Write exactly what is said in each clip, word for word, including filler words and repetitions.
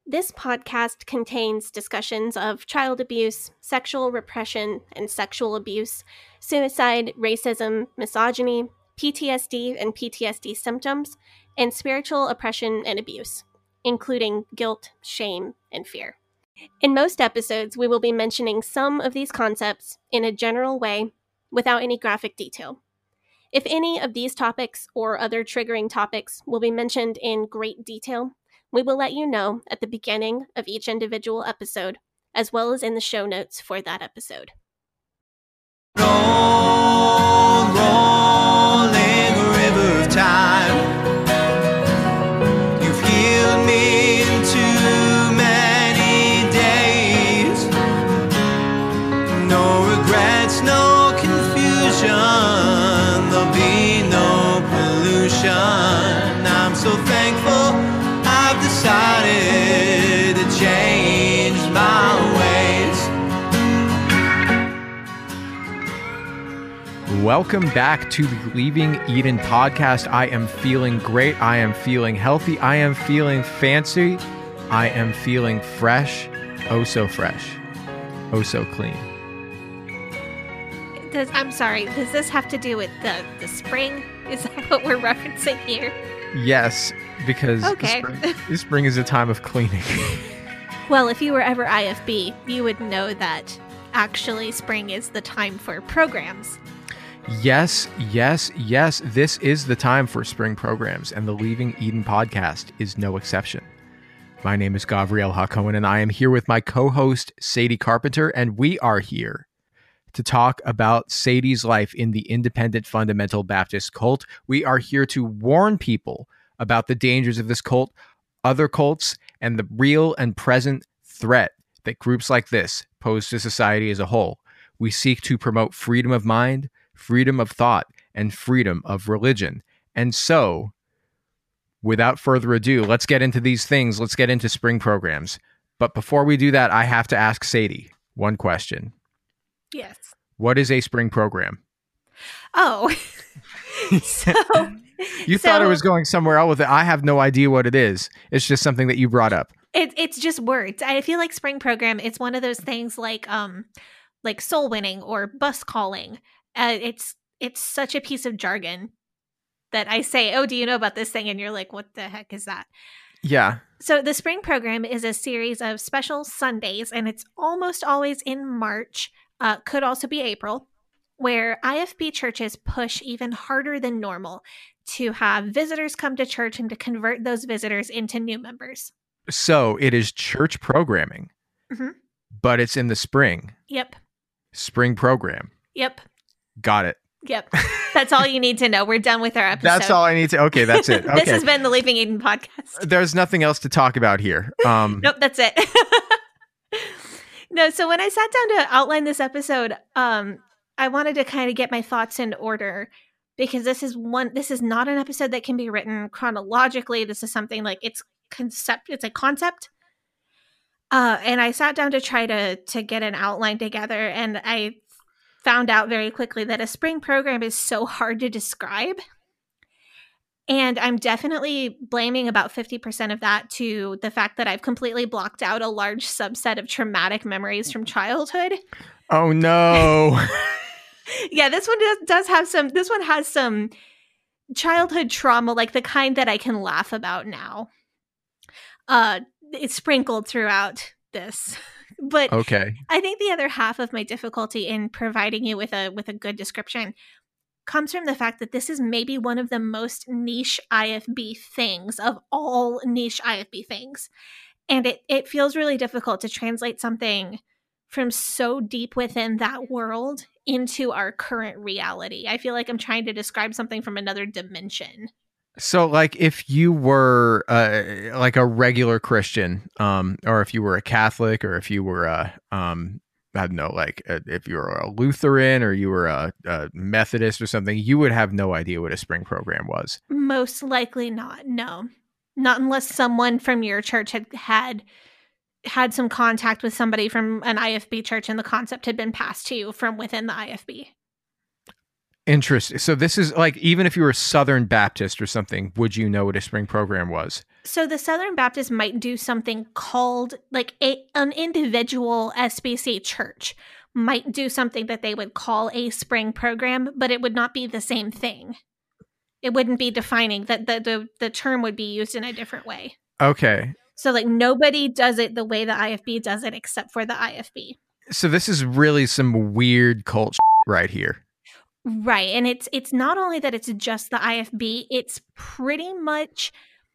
This podcast contains discussions of child abuse, sexual repression and sexual abuse, suicide, racism, misogyny, P T S D and P T S D symptoms, and spiritual oppression and abuse, including guilt, shame, and fear. In most episodes, we will be mentioning some of these concepts in a general way without any graphic detail. If any of these topics or other triggering topics will be mentioned in great detail, we will let you know at the beginning of each individual episode, as well as in the show notes for that episode. Long, rolling river of time, you've healed me in too many days. No regrets, no confusion, there'll be no pollution. I'm so thankful I've decided to change my ways. Welcome back to the Leaving Eden podcast. I am feeling great. I am feeling healthy. I am feeling fancy. I am feeling fresh. Oh, so fresh. Oh, so clean. Does, I'm sorry, does this have to do with the, the spring? Is that what we're referencing here? Yes, because Okay. spring, spring is a time of cleaning. Well, if you were ever I F B, you would know that actually spring is the time for programs. Yes, yes, yes. This is the time for spring programs, and the Leaving Eden podcast is no exception. My name is Gavriel Hakohen, and I am here with my co-host, Sadie Carpenter, and we are here to talk about Sadie's life in the Independent Fundamental Baptist cult. We are here to warn people about the dangers of this cult, other cults, and the real and present threat that groups like this pose to society as a whole. We seek to promote freedom of mind, freedom of thought, and freedom of religion. And so, without further ado, let's get into these things. Let's get into spring programs. But before we do that, I have to ask Sadie one question. Yes. What is a spring program? Oh, so You so, thought I was going somewhere else with it. I have no idea what it is. It's just something that you brought up. It, it's just words. I feel like spring program. It's one of those things like um, like soul winning or bus calling. Uh, it's it's such a piece of jargon that I say, "Oh, do you know about this thing?" And you're like, "What the heck is that?" Yeah. So the spring program is a series of special Sundays, and it's almost always in March. Uh, could also be April, where I F B churches push even harder than normal to have visitors come to church and to convert those visitors into new members. So it is church programming, Mm-hmm. but it's in the spring. Yep. Spring program. Yep. Got it. Yep. That's all you need to know. We're done with our episode. That's all I need to. Okay, that's it. Okay. This has been the Leaving Eden podcast. There's nothing else to talk about here. Um, Nope, that's it. No, so when I sat down to outline this episode, um, I wanted to kind of get my thoughts in order because this is one. This is not an episode that can be written chronologically. This is something like it's concept. It's a concept. Uh, and I sat down to try to to get an outline together, and I found out very quickly that a spring program is so hard to describe. And I'm definitely blaming about fifty percent of that to the fact that I've completely blocked out a large subset of traumatic memories from childhood. oh no. Yeah, this one does, does have some, this one has some childhood trauma, like the kind that I can laugh about now. Uh, it's sprinkled throughout this. But Okay. I think the other half of my difficulty in providing you with a with a good description comes from the fact that this is maybe one of the most niche I F B things of all niche I F B things. And it, it feels really difficult to translate something from so deep within that world into our current reality. I feel like I'm trying to describe something from another dimension. So, like, if you were uh, like a regular Christian, um, or if you were a Catholic, or if you were a, um, I don't know, like uh, if you were a Lutheran or you were a, a Methodist or something, you would have no idea what a spring program was. Most likely not. No, not unless someone from your church had had had some contact with somebody from an I F B church and the concept had been passed to you from within the I F B. Interesting. So this is like, even if you were Southern Baptist or something, would you know what a spring program was? So the Southern Baptists might do something called, like a, an individual S B C church might do something that they would call a spring program, but it would not be the same thing. It wouldn't be defining that the, the, the term would be used in a different way. Okay. So like nobody does it the way the I F B does it except for the I F B. So this is really some weird cult shit right here. Right. And it's it's not only that it's just the I F B, it's pretty much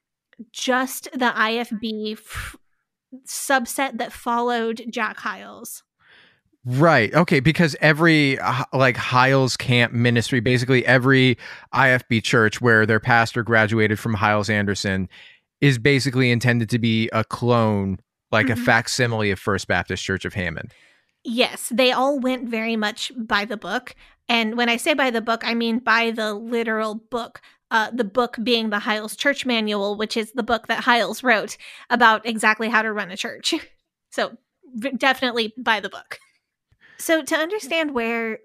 just the I F B f- subset that followed Jack Hyles. Right. Okay. Because every uh, like Hyles Camp ministry, basically every I F B church where their pastor graduated from Hyles Anderson is basically intended to be a clone, like mm-hmm. a facsimile of First Baptist Church of Hammond. Yes. They all went very much by the book. And when I say by the book, I mean by the literal book. Uh, the book being the Hyles Church Manual, which is the book that Hyles wrote about exactly how to run a church. So definitely by the book. So to understand where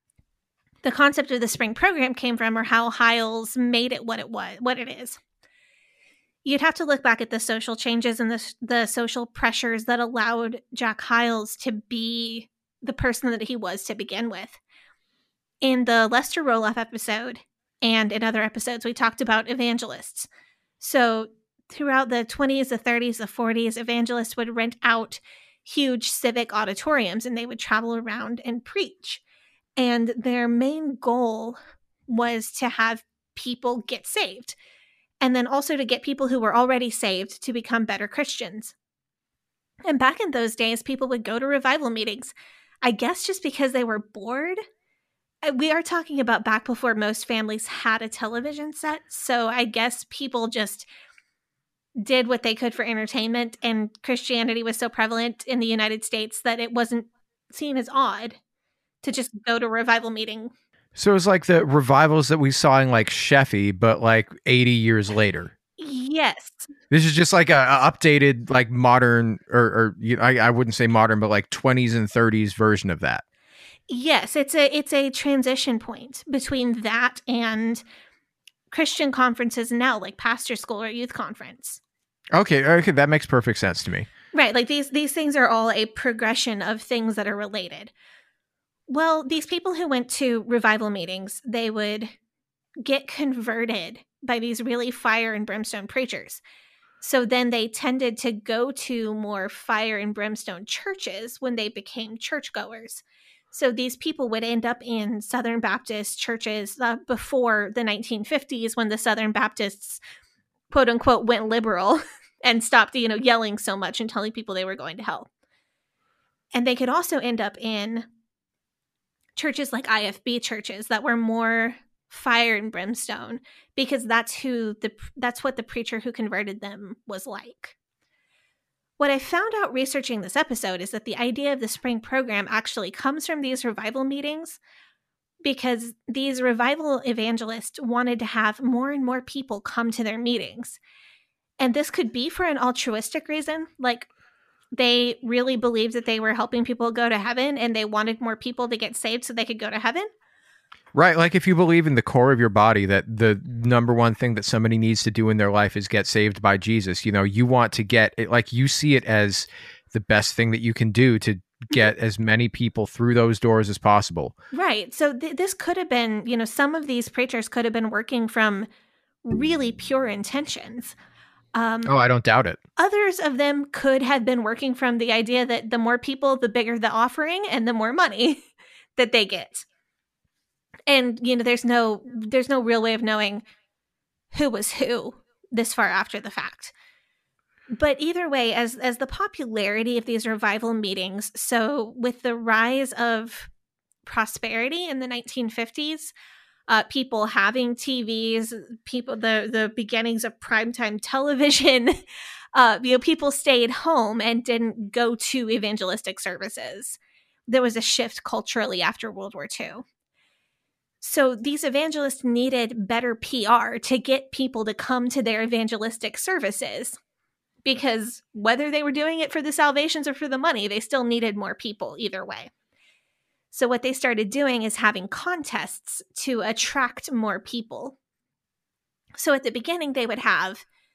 the concept of the spring program came from, or how Hyles made it what it was, what it is, you'd have to look back at the social changes and the, the social pressures that allowed Jack Hyles to be the person that he was to begin with. In the Lester Roloff episode, and in other episodes, we talked about evangelists. So throughout the twenties, the thirties, the forties, evangelists would rent out huge civic auditoriums and they would travel around and preach. And their main goal was to have people get saved. And then also to get people who were already saved to become better Christians. And back in those days, people would go to revival meetings, I guess just because they were bored. We are talking about back before most families had a television set. So I guess people just did what they could for entertainment, and Christianity was so prevalent in the United States that it wasn't seen as odd to just go to a revival meeting. So it was like the revivals that we saw in like Sheffy, but like eighty years later. Yes. This is just like a, a updated, like modern, or, or you know, I, I wouldn't say modern, but like twenties and thirties version of that. Yes, it's a it's a transition point between that and Christian conferences now, like pastor school or youth conference. Okay, okay, that makes perfect sense to me. Right, like these these things are all a progression of things that are related. Well, these people who went to revival meetings, they would get converted by these really fire and brimstone preachers. So then they tended to go to more fire and brimstone churches when they became churchgoers. So these people would end up in Southern Baptist churches uh, before the nineteen fifties, when the Southern Baptists, quote unquote, went liberal and stopped, you know, yelling so much and telling people they were going to hell. And they could also end up in churches like I F B churches that were more fire and brimstone, because that's who the that's what the preacher who converted them was like. What I found out researching this episode is that the idea of the spring program actually comes from these revival meetings, because these revival evangelists wanted to have more and more people come to their meetings. And this could be for an altruistic reason, like they really believed that they were helping people go to heaven and they wanted more people to get saved so they could go to heaven. Right. Like if you believe in the core of your body that the number one thing that somebody needs to do in their life is get saved by Jesus, you know, you want to get it, like you see it as the best thing that you can do to get as many people through those doors as possible. Right. So th- this could have been, you know, some of these preachers could have been working from really pure intentions. Um, oh, I don't doubt it. Others of them could have been working from the idea that the more people, the bigger the offering and the more money that they get. And, you know, there's no there's no real way of knowing who was who this far after the fact. But either way, as as the popularity of these revival meetings, so with the rise of prosperity in the nineteen fifties, uh, people having T Vs, people the the beginnings of primetime television, uh, you know, people stayed home and didn't go to evangelistic services. There was a shift culturally after World War Two. So these evangelists needed better P R to get people to come to their evangelistic services, because whether they were doing it for the salvations or for the money, they still needed more people either way. So what they started doing is having contests to attract more people. So at the beginning, they would have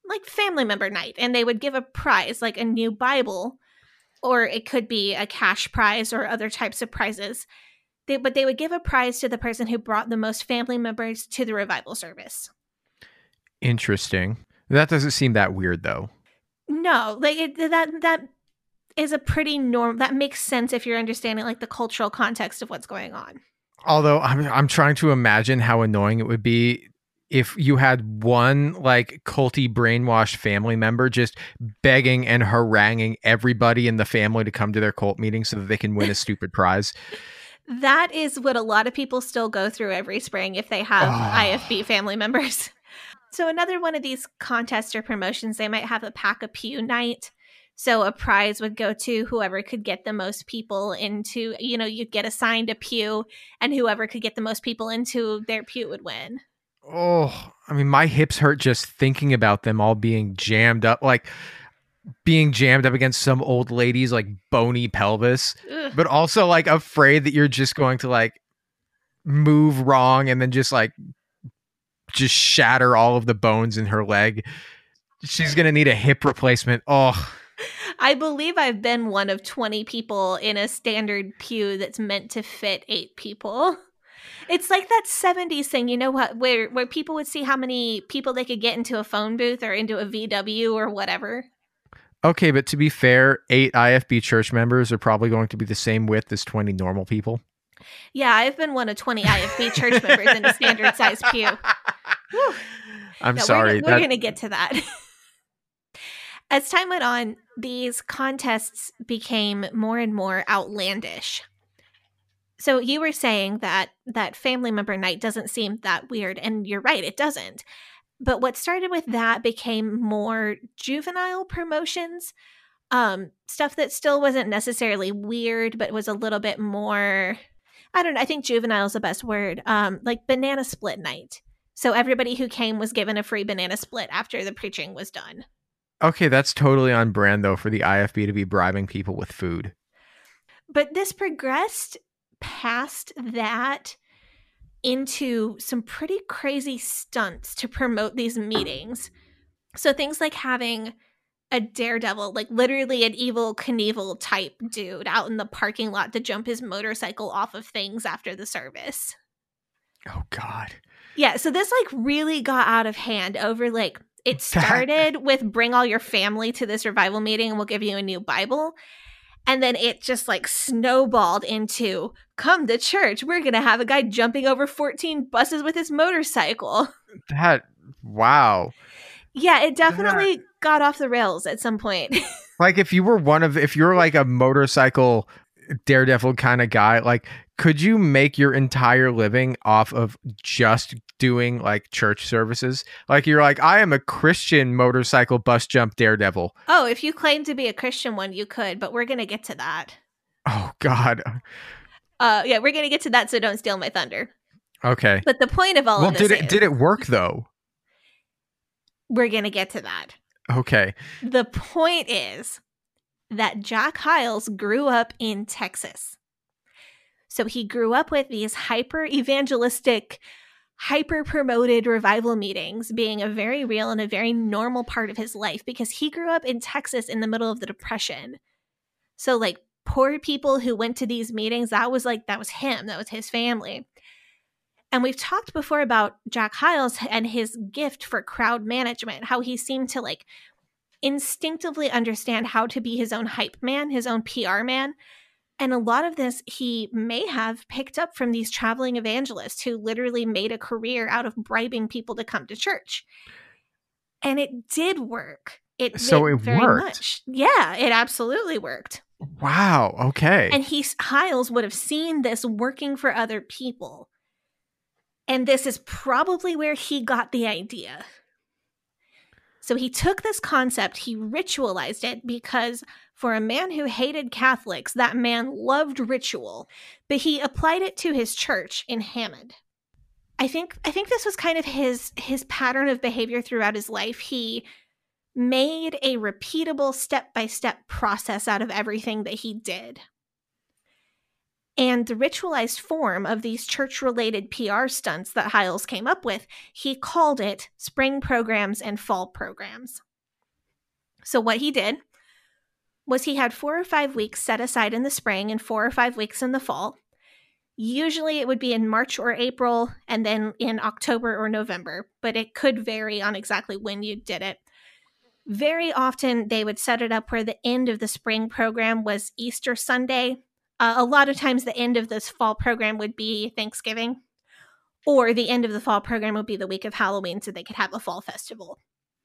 like family member night, and they would give a prize, like a new Bible, or it could be a cash prize or other types of prizes. They, but they would give a prize to the person who brought the most family members to the revival service. Interesting. That doesn't seem that weird, though. No, like it, that that is a pretty norm. That makes sense if you're understanding like the cultural context of what's going on. Although I'm I'm trying to imagine how annoying it would be if you had one like culty brainwashed family member just begging and haranguing everybody in the family to come to their cult meeting so that they can win a stupid prize. That is what a lot of people still go through every spring if they have Oh. I F B family members. So another one of these contests or promotions, they might have a pack a pew night. So a prize would go to whoever could get the most people into, you know, you'd get assigned a pew, and whoever could get the most people into their pew would win. Oh, I mean, my hips hurt just thinking about them all being jammed up, like being jammed up against some old lady's like bony pelvis, Ugh. but also like afraid that you're just going to like move wrong and then just like just shatter all of the bones in her leg. She's going to need a hip replacement. Oh, I believe I've been one of twenty people in a standard pew that's meant to fit eight people. It's like that seventies thing, you know what, where where people would see how many people they could get into a phone booth or into a V W or whatever. okay. But to be fair, eight I F B church members are probably going to be the same width as twenty normal people. Yeah, I've been one of twenty I F B church members in a standard size pew. Whew. I'm No, sorry. We're, that- we're going to get to that. As time went on, these contests became more and more outlandish. So you were saying that that family member night doesn't seem that weird, and you're right, it doesn't. But what started with that became more juvenile promotions, um, stuff that still wasn't necessarily weird, but was a little bit more, I don't know, I think juvenile is the best word, um, like banana split night. So everybody who came was given a free banana split after the preaching was done. okay, that's totally on brand though for the I F B to be bribing people with food. But this progressed past that into some pretty crazy stunts to promote these meetings. So things like having a daredevil, like literally an Evel Knievel type dude out in the parking lot to jump his motorcycle off of things after the service. Oh God. Yeah, so this like really got out of hand over like, it That- started with bring all your family to this revival meeting and we'll give you a new Bible. And then it just like snowballed into come to church. We're going to have a guy jumping over fourteen buses with his motorcycle. That, wow. Yeah, it definitely got off the rails at some point. Like if you were one of, if you're like a motorcycle daredevil kind of guy, like could you make your entire living off of just doing like church services? Like you're like, I am a Christian motorcycle bus jump daredevil. Oh, if you claim to be a Christian one, you could, but we're going to get to that. Oh God. Uh, yeah, we're going to get to that, so don't steal my thunder. Okay. But the point of all Well, of this did it is, did it work though? we're going to get to that. Okay. The point is that Jack Hyles grew up in Texas. So he grew up with these hyper evangelistic, hyper promoted revival meetings being a very real and a very normal part of his life because he grew up in Texas in the middle of the Depression. So like poor people who went to these meetings, that was like, that was him, that was his family. And we've talked before about Jack Hyles and his gift for crowd management, how he seemed to like instinctively understand how to be his own hype man, his own P R man. And a lot of this he may have picked up from these traveling evangelists who literally made a career out of bribing people to come to church. And it did work. It So did it very worked. much. Yeah, it absolutely worked. Wow. Okay. And he Hyles would have seen this working for other people. And this is probably where he got the idea. So he took this concept, he ritualized it, because for a man who hated Catholics, that man loved ritual, but he applied it to his church in Hammond. I think I think this was kind of his his pattern of behavior throughout his life. He made a repeatable step-by-step process out of everything that he did. And the ritualized form of these church-related P R stunts that Hyles came up with, he called it spring programs and fall programs. So what he did was he had four or five weeks set aside in the spring and four or five weeks in the fall. Usually it would be in March or April and then in October or November, but it could vary on exactly when you did it. Very often they would set it up where the end of the spring program was Easter Sunday. Uh, a lot of times the end of this fall program would be Thanksgiving, or the end of the fall program would be the week of Halloween so they could have a fall festival.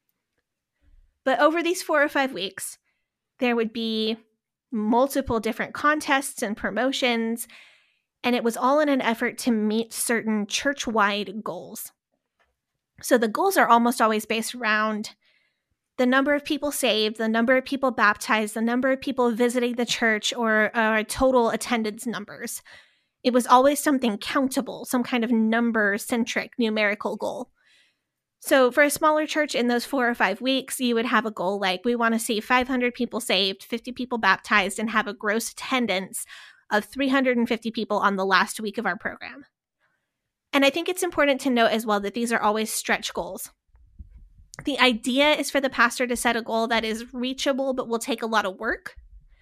But over these four or five weeks, there would be multiple different contests and promotions, and it was all in an effort to meet certain church-wide goals. So the goals are almost always based around the number of people saved, the number of people baptized, the number of people visiting the church, or uh, total attendance numbers. It was always something countable, some kind of number-centric numerical goal. So for a smaller church in those four or five weeks, you would have a goal like, we want to see five hundred people saved, fifty people baptized, and have a gross attendance of three hundred fifty people on the last week of our program. And I think it's important to note as well that these are always stretch goals. The idea is for the pastor to set a goal that is reachable but will take a lot of work.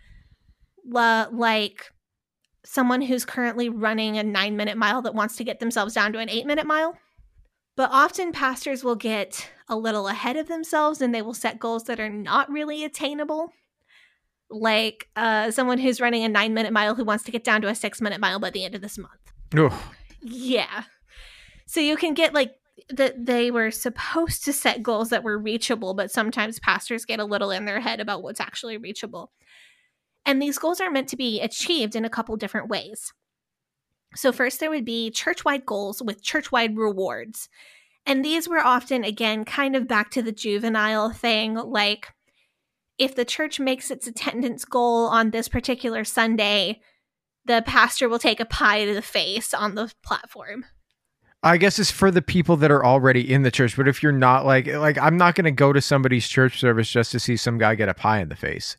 La- like someone who's currently running a nine-minute mile that wants to get themselves down to an eight-minute mile. But often pastors will get a little ahead of themselves and they will set goals that are not really attainable. Like uh, someone who's running a nine-minute mile who wants to get down to a six-minute mile by the end of this month. Ugh. Yeah. So you can get like that they were supposed to set goals that were reachable, but sometimes pastors get a little in their head about what's actually reachable. And these goals are meant to be achieved in a couple different ways. So first there would be church-wide goals with church-wide rewards. And these were often, again, kind of back to the juvenile thing, like if the church makes its attendance goal on this particular Sunday, the pastor will take a pie to the face on the platform. I guess it's for the people that are already in the church, but if you're not like, like I'm not going to go to somebody's church service just to see some guy get a pie in the face.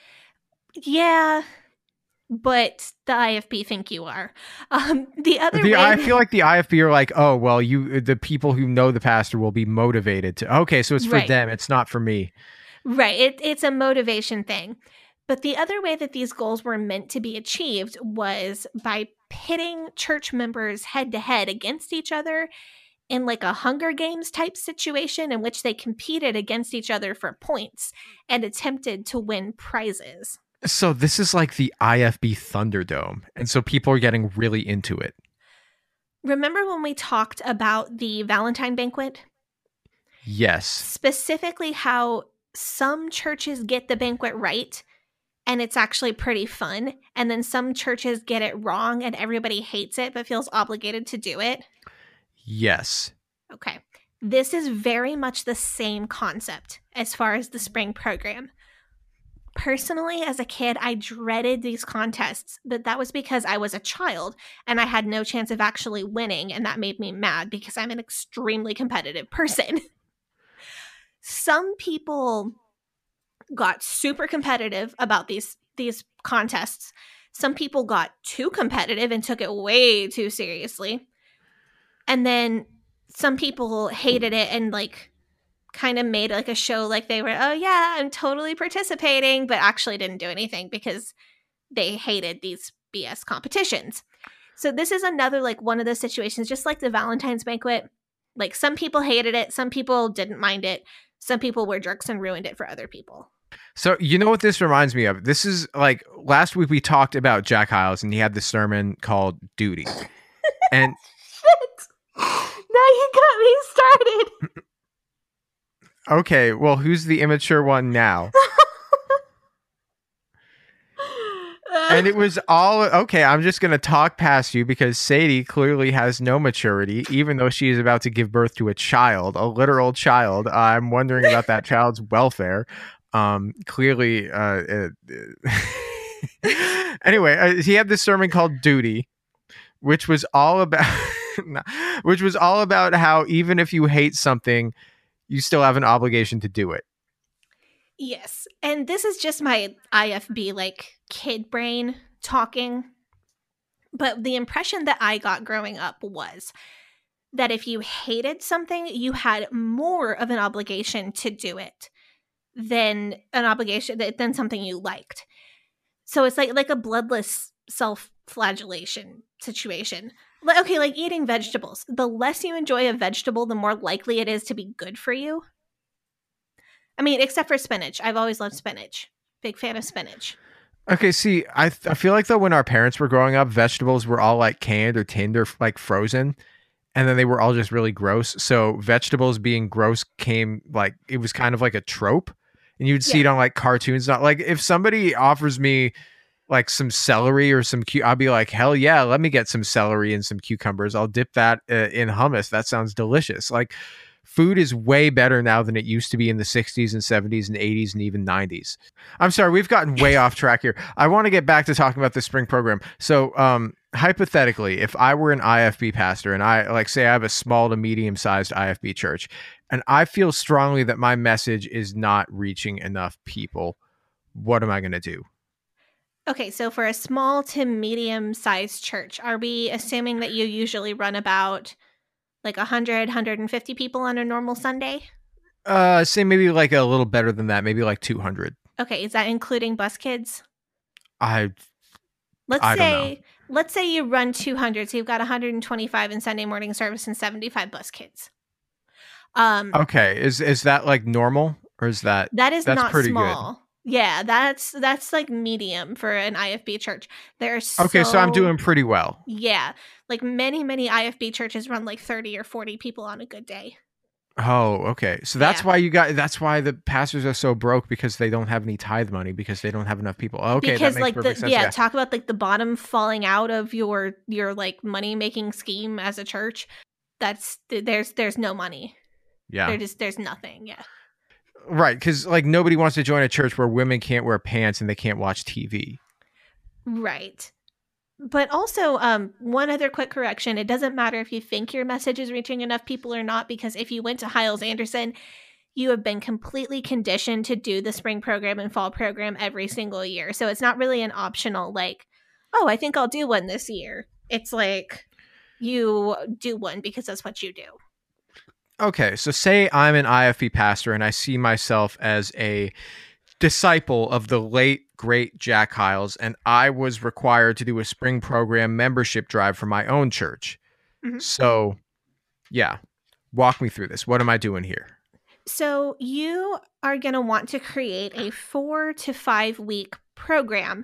Yeah, but the I F B think you are. Um, the other the, way, I feel like the I F B are like, oh, well, you, the people who know the pastor will be motivated to, okay, so it's for right. them. It's not for me. Right. It, it's a motivation thing. But the other way that these goals were meant to be achieved was by pitting church members head to head against each other in like a Hunger Games type situation in which they competed against each other for points and attempted to win prizes. So this is like the I F B Thunderdome. And so people are getting really into it. Remember when we talked about the Valentine banquet? Yes. Specifically how some churches get the banquet right and it's actually pretty fun. And then some churches get it wrong and everybody hates it but feels obligated to do it. Yes. Okay. This is very much the same concept as far as the spring program. Personally, as a kid, I dreaded these contests, but that was because I was a child and I had no chance of actually winning, and that made me mad because I'm an extremely competitive person. Some people got super competitive about these these contests. Some people got too competitive and took it way too seriously. And then some people hated it and like kind of made like a show like they were, oh yeah, I'm totally participating, but actually didn't do anything because they hated these B S competitions. So this is another like one of those situations, just like the Valentine's banquet. Like some people hated it, some people didn't mind it, some people were jerks and ruined it for other people. So you know what this reminds me of? This is like last week we talked about Jack Hyles and he had this sermon called Duty. And shit. Now you got me started. Okay, well, who's the immature one now? And it was all, okay, I'm just going to talk past you because Sadie clearly has no maturity, even though she is about to give birth to a child, a literal child. I'm wondering about that child's welfare. Um, clearly, uh, uh, anyway, uh, he had this sermon called Duty, which was all about, which was all about how even if you hate something, you still have an obligation to do it. Yes. And this is just my I F B, like, kid brain talking. But the impression that I got growing up was that if you hated something, you had more of an obligation to do it than an obligation than something you liked. So it's like like a bloodless self-flagellation situation. Okay, like eating vegetables. The less you enjoy a vegetable, the more likely it is to be good for you. I mean, except for spinach. I've always loved spinach. Big fan of spinach. Okay, see, I th- I feel like though when our parents were growing up, vegetables were all like canned or tinned or like frozen, and then they were all just really gross. So vegetables being gross came like it was kind of like a trope, and you'd see Yeah. it on like cartoons. Not like if somebody offers me like some celery or some cu- I'll be like, hell yeah, let me get some celery and some cucumbers. I'll dip that uh, in hummus. That sounds delicious. Like food is way better now than it used to be in the sixties and seventies and eighties and even nineties. I'm sorry, we've gotten way off track here. I want to get back to talking about the spring program. So, um, hypothetically, if I were an I F B pastor and I like say I have a small to medium sized I F B church and I feel strongly that my message is not reaching enough people, what am I going to do? Okay, so for a small to medium sized church, are we assuming that you usually run about like one hundred, one hundred fifty people on a normal Sunday? Uh, say maybe like a little better than that, maybe like two hundred. Okay, is that including bus kids? I Let's I don't say let's say you run two hundred, so you've got one hundred twenty-five in Sunday morning service and seventy-five bus kids. Um, okay. Is is that like normal or is that that is that's not pretty small. Yeah, that's that's like medium for an I F B church. There's good? Okay, so I'm doing pretty well. Yeah, like many many I F B churches run like thirty or forty people on a good day. Oh, okay. So that's Yeah. why you got that's why the pastors are so broke because they don't have any tithe money because they don't have enough people. Okay, because that makes like the perfect sense. yeah, Yeah. talk about like the bottom falling out of your your like money making scheme as a church. That's there's there's no money. Yeah. There just there's nothing. Yeah. Right, cuz like nobody wants to join a church where women can't wear pants and they can't watch T V. Right. But also, um, one other quick correction. It doesn't matter if you think your message is reaching enough people or not, because if you went to Hiles Anderson, you have been completely conditioned to do the spring program and fall program every single year. So it's not really an optional, like, oh, I think I'll do one this year. It's like you do one because that's what you do. Okay, so say I'm an I F B pastor and I see myself as a disciple of the late great Jack Hiles, and I was required to do a spring program membership drive for my own church. Mhm. So, yeah, walk me through this. What am I doing here? So you are going to want to create a four to five week program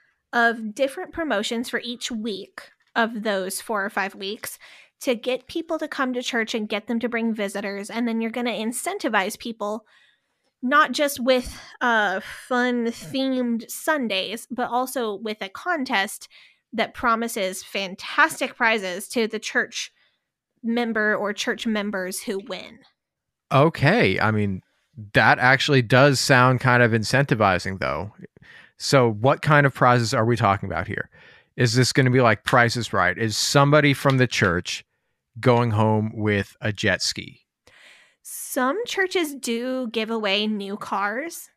of different promotions for each week of those four or five weeks to get people to come to church and get them to bring visitors. And then you're going to incentivize people not just with uh, fun themed Sundays, but also with a contest that promises fantastic prizes to the church member or church members who win. Okay, I mean, that actually does sound kind of incentivizing, though. So, what kind of prizes are we talking about here? Is this going to be like Price is Right? Is somebody from the church going home with a jet ski? Some churches do give away new cars.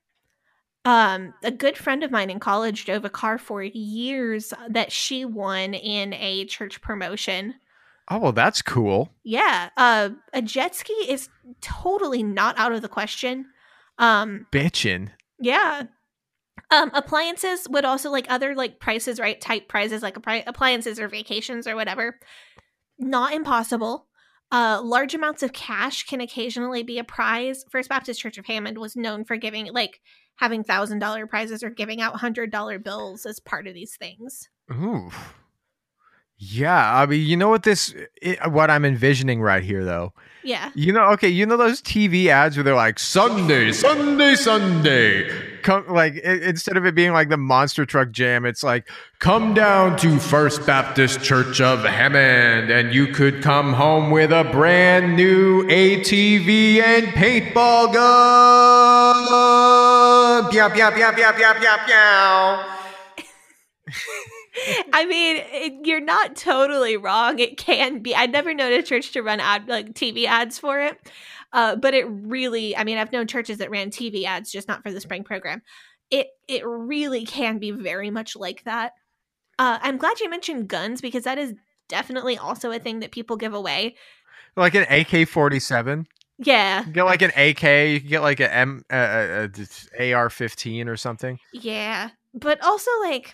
Um, a good friend of mine in college drove a car for years that she won in a church promotion. Oh, well, that's cool. Yeah, uh, a jet ski is totally not out of the question. Um, Bitchin'. yeah. Um, appliances would also, like other like Prices Right type prizes, like appri- appliances or vacations or whatever. Not impossible. Uh, large amounts of cash can occasionally be a prize. First Baptist Church of Hammond was known for giving, like, having one thousand dollars prizes or giving out one hundred dollars bills as part of these things. Ooh. Yeah, I mean, you know what this, it, what I'm envisioning right here, though? Yeah. You know, okay, you know those T V ads where they're like, Sunday, Sunday, Sunday. Come, like, it, instead of it being like the monster truck jam, it's like, come down to First Baptist Church of Hammond, and you could come home with a brand new A T V and paintball gun. Pew, pew, pew, pew, pew, pew, pew. I mean, it, you're not totally wrong. It can be. I'd never known a church to run ad like T V ads for it. Uh, but it really, I mean, I've known churches that ran T V ads, just not for the spring program. It it really can be very much like that. Uh, I'm glad you mentioned guns because that is definitely also a thing that people give away. Like an A K forty-seven. Yeah. You can get like an A K. You can get like an M, uh, uh, A R fifteen or something. Yeah. But also like,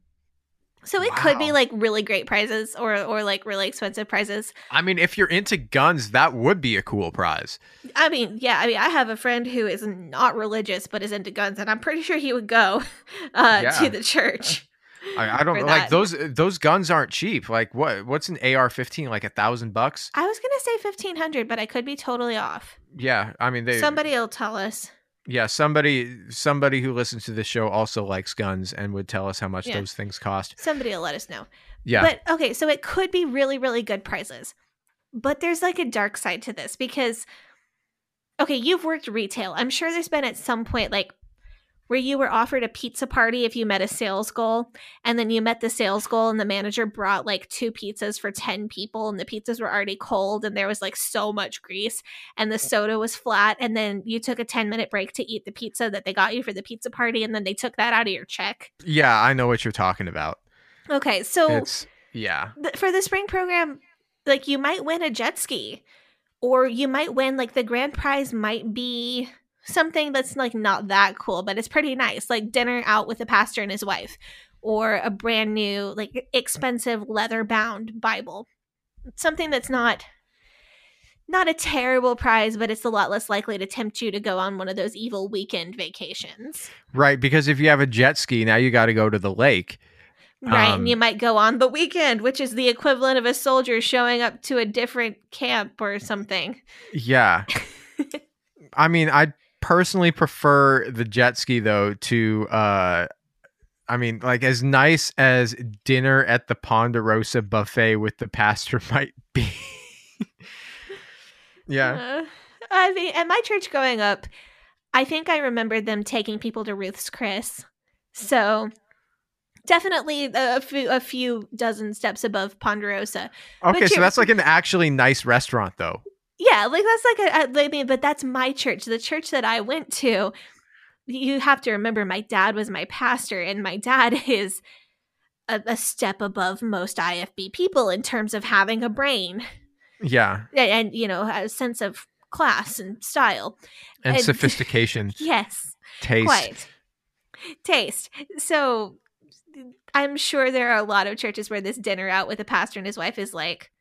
so it could be Wow. like really great prizes or or like really expensive prizes. I mean, if you're into guns, that would be a cool prize. I mean, yeah, I mean, I have a friend who is not religious but is into guns, and I'm pretty sure he would go uh, Yeah. to the church. I, I don't for like that. those. Those guns aren't cheap. Like what? What's an A R fifteen? Like a thousand bucks? I was gonna say fifteen hundred, but I could be totally off. Yeah, I mean they. Somebody will tell us. Yeah, somebody somebody who listens to this show also likes guns and would tell us how much Yeah. those things cost. Somebody will let us know. Yeah. But okay, so it could be really, really good prizes. But there's like a dark side to this because, okay, you've worked retail. I'm sure there's been at some point like where you were offered a pizza party if you met a sales goal, and then you met the sales goal and the manager brought like two pizzas for ten people and the pizzas were already cold and there was like so much grease and the soda was flat, and then you took a ten minute break to eat the pizza that they got you for the pizza party and then they took that out of your check. Yeah, I know what you're talking about. Okay, so It's yeah. th- for the spring program, like you might win a jet ski, or you might win like the grand prize might be something that's like not that cool, but it's pretty nice, like dinner out with the pastor and his wife, or a brand new like expensive leather bound Bible. Something that's not not a terrible prize, but it's a lot less likely to tempt you to go on one of those evil weekend vacations. Right, because if you have a jet ski, now you got to go to the lake. Right, Um, and you might go on the weekend, which is the equivalent of a soldier showing up to a different camp or something. Yeah. I mean, I personally prefer the jet ski though to uh I mean, like as nice as dinner at the Ponderosa buffet with the pastor might be. Yeah. Uh, I mean, at my church growing up, I think I remembered them taking people to Ruth's Chris. So definitely a few, a few dozen steps above Ponderosa. Okay, But so you're- that's like an actually nice restaurant though. Yeah, like that's like a, a I mean, but that's my church. The church that I went to, you have to remember my dad was my pastor, and my dad is a, a step above most I F B people in terms of having a brain Yeah. and, and you know, a sense of class and style. And, And- sophistication, Yes. taste. Quite. Taste. So I'm sure there are a lot of churches where this dinner out with a pastor and his wife is like,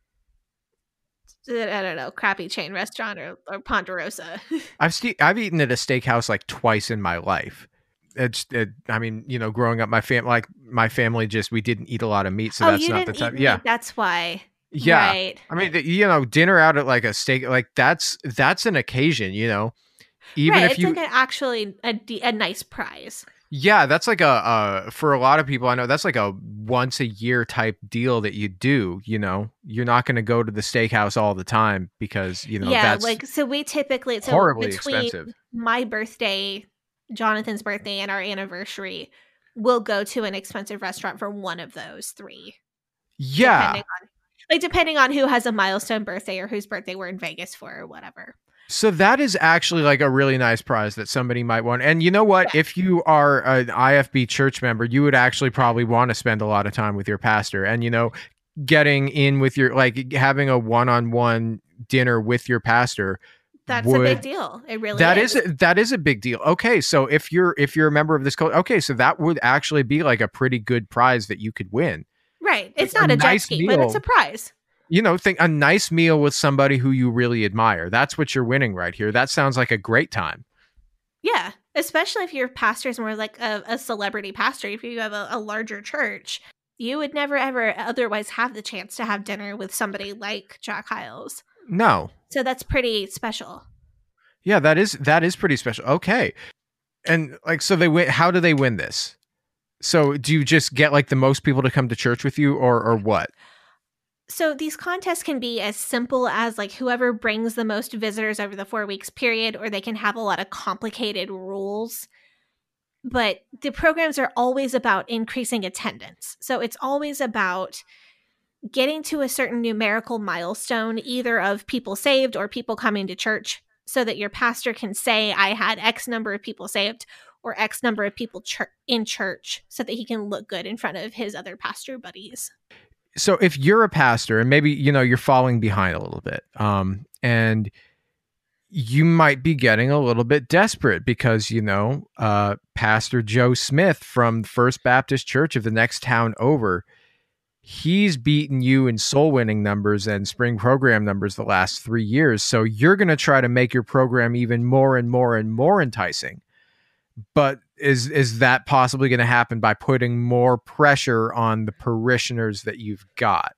I don't know, crappy chain restaurant or, or Ponderosa. I've ste- I've eaten at a steakhouse like twice in my life. It's it, I mean, you know, growing up my fam like my family just we didn't eat a lot of meat, so oh, that's you not the didn't time. eat meat, Yeah. that's why. Yeah. Right. I mean, the, you know, dinner out at like a steak like that's that's an occasion, you know. Even right. if It's you like an actually a, de- a nice prize. Yeah, that's like a uh for a lot of people I know that's like a once a year type deal that you do, you know. You're not going to go to the steakhouse all the time because, you know, yeah. that's Like, so we typically, so horribly between expensive. my birthday, Jonathan's birthday, and our anniversary, we'll go to an expensive restaurant for one of those three. Yeah. Depending on, like depending on who has a milestone birthday or whose birthday we're in Vegas for or whatever. So that is actually like a really nice prize that somebody might want. And you know what? Yeah. If you are an I F B church member, you would actually probably want to spend a lot of time with your pastor and, you know, getting in with your, like having a one-on-one dinner with your pastor. That's would, a big deal. It really That is. is, that is a big deal. Okay. So if you're, if you're a member of this cult, okay. So that would actually be like a pretty good prize that you could win. Right. It's Like not a a jet nice ski, but it's meal. a prize. You know, think a nice meal with somebody who you really admire. That's what you're winning right here. That sounds like a great time. Yeah. Especially if your pastor is more like a, a celebrity pastor. If you have a, a larger church, you would never ever otherwise have the chance to have dinner with somebody like Jack Hiles. No. So that's pretty special. Yeah, that is that is pretty special. Okay. And like so they win how do they win this? So do you just get like the most people to come to church with you or or what? So these contests can be as simple as like whoever brings the most visitors over the four weeks period, or they can have a lot of complicated rules. But the programs are always about increasing attendance. So it's always about getting to a certain numerical milestone, either of people saved or people coming to church, so that your pastor can say, I had X number of people saved, or X number of people ch- in church so that he can look good in front of his other pastor buddies. So if you're a pastor and maybe, you know, you're falling behind a little bit, um, and you might be getting a little bit desperate because, you know, uh, Pastor Joe Smith from First Baptist Church of the next town over, he's beaten you in soul winning numbers and spring program numbers the last three years. So you're going to try to make your program even more and more and more enticing. But is is that possibly going to happen by putting more pressure on the parishioners that you've got?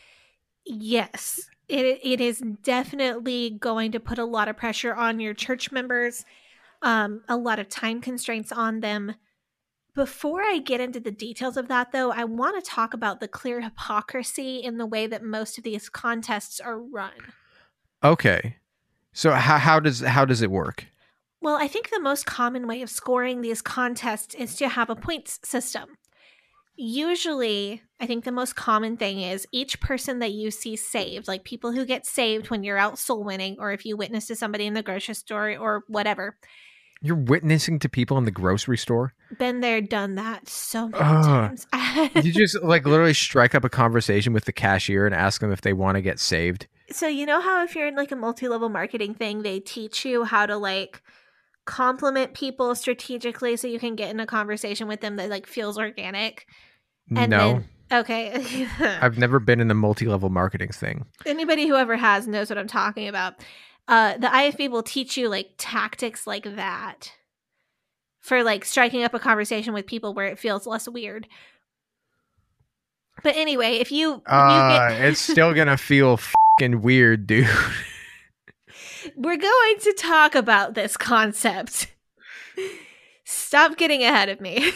Yes, it it is definitely going to put a lot of pressure on your church members, um, a lot of time constraints on them. Before I get into the details of that, though, I want to talk about the clear hypocrisy in the way that most of these contests are run. Okay. So how how does how does it work? Well, I think the most common way of scoring these contests is to have a points system. Usually, I think the most common thing is each person that you see saved, like people who get saved when you're out soul winning, or if you witness to somebody in the grocery store or whatever. You're witnessing to people in the grocery store? Been there, done that so many Ugh. times. You just like literally strike up a conversation with the cashier and ask them if they want to get saved. So you know how if you're in like a multi-level marketing thing, they teach you how to like compliment people strategically so you can get in a conversation with them that like feels organic. And no. Then, okay. I've never been in the multi-level marketing thing. Anybody who ever has knows what I'm talking about. Uh, the I F B will teach you like tactics like that for like striking up a conversation with people where it feels less weird. But anyway, if you, Uh, you get- it's still gonna feel fucking weird, dude. We're going to talk about this concept. Stop getting ahead of me.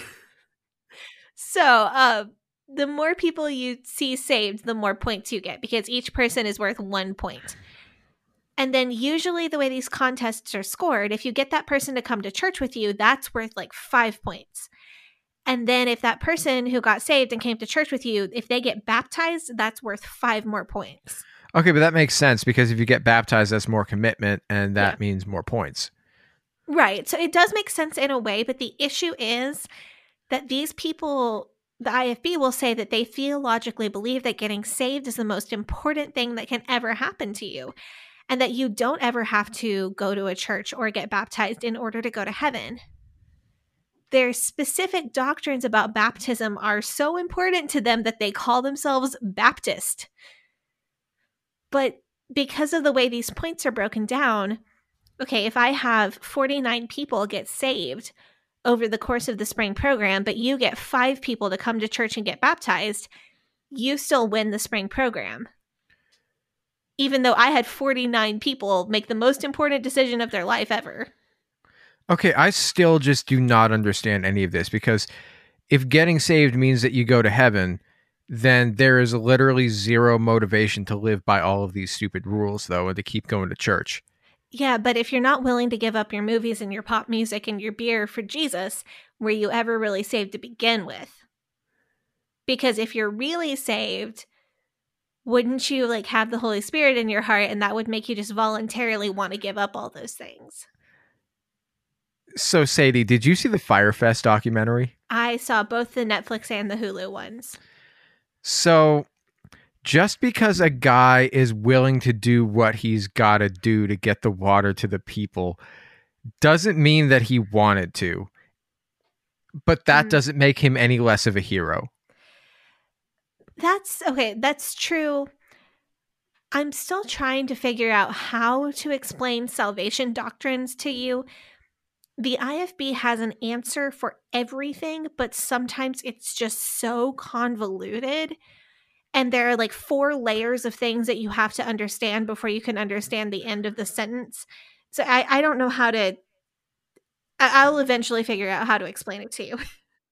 So, uh, the more people you see saved, the more points you get because each person is worth one point. And then usually the way these contests are scored, if you get that person to come to church with you, that's worth like five points. And then if that person who got saved and came to church with you, if they get baptized, that's worth five more points. Okay, but that makes sense because if you get baptized, that's more commitment, and that Yeah. means more points. Right. So it does make sense in a way, but the issue is that these people, the I F B will say that they theologically believe that getting saved is the most important thing that can ever happen to you, and that you don't ever have to go to a church or get baptized in order to go to heaven. Their specific doctrines about baptism are so important to them that they call themselves Baptist. But because of the way these points are broken down, okay, if I have forty-nine people get saved over the course of the spring program, but you get five people to come to church and get baptized, you still win the spring program. Even though I had forty-nine people make the most important decision of their life ever. Okay, I still just do not understand any of this because if getting saved means that you go to heaven, then there is literally zero motivation to live by all of these stupid rules, though, and to keep going to church. Yeah, but if you're not willing to give up your movies and your pop music and your beer for Jesus, were you ever really saved to begin with? Because if you're really saved, wouldn't you like have the Holy Spirit in your heart and that would make you just voluntarily want to give up all those things? So, Sadie, did you see the Firefest documentary? I saw both the Netflix and the Hulu ones. So, just because a guy is willing to do what he's got to do to get the water to the people doesn't mean that he wanted to. But that mm. doesn't make him any less of a hero. That's okay. That's true. I'm still trying to figure out how to explain salvation doctrines to you. The I F B has an answer for everything, but sometimes it's just so convoluted. And there are like four layers of things that you have to understand before you can understand the end of the sentence. So I, I don't know how to, I, I'll eventually figure out how to explain it to you.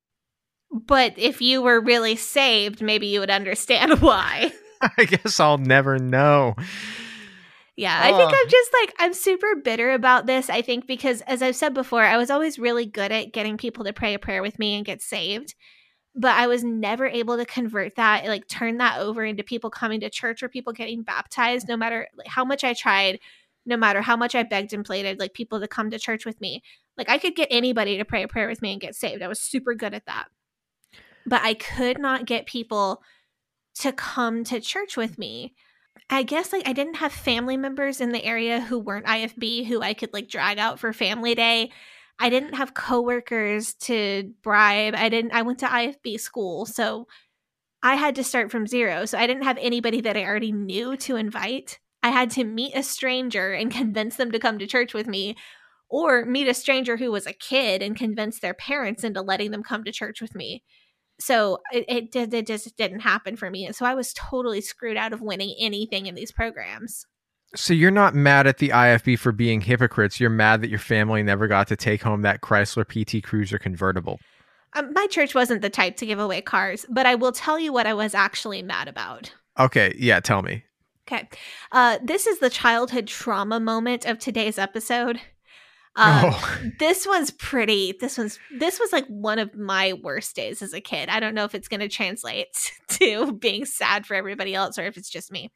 But if you were really saved, maybe you would understand why. I guess I'll never know. Yeah, I think I'm just like, I'm super bitter about this, I think, because as I've said before, I was always really good at getting people to pray a prayer with me and get saved. But I was never able to convert that, like turn that over into people coming to church or people getting baptized, no matter like, how much I tried, no matter how much I begged and pleaded, like people to come to church with me. Like I could get anybody to pray a prayer with me and get saved. I was super good at that. But I could not get people to come to church with me. I guess like I didn't have family members in the area who weren't I F B who I could like drag out for family day. I didn't have coworkers to bribe. I didn't I went to I F B school, so I had to start from zero. So I didn't have anybody that I already knew to invite. I had to meet a stranger and convince them to come to church with me, or meet a stranger who was a kid and convince their parents into letting them come to church with me. So it, it, did, it just didn't happen for me. And so I was totally screwed out of winning anything in these programs. So you're not mad at the I F B for being hypocrites. You're mad that your family never got to take home that Chrysler P T Cruiser convertible. Um, my church wasn't the type to give away cars, but I will tell you what I was actually mad about. Okay, yeah, tell me. Okay. Uh, this is the childhood trauma moment of today's episode. Uh, oh. This was pretty, this was, this was like one of my worst days as a kid. I don't know if it's going to translate to being sad for everybody else or if it's just me.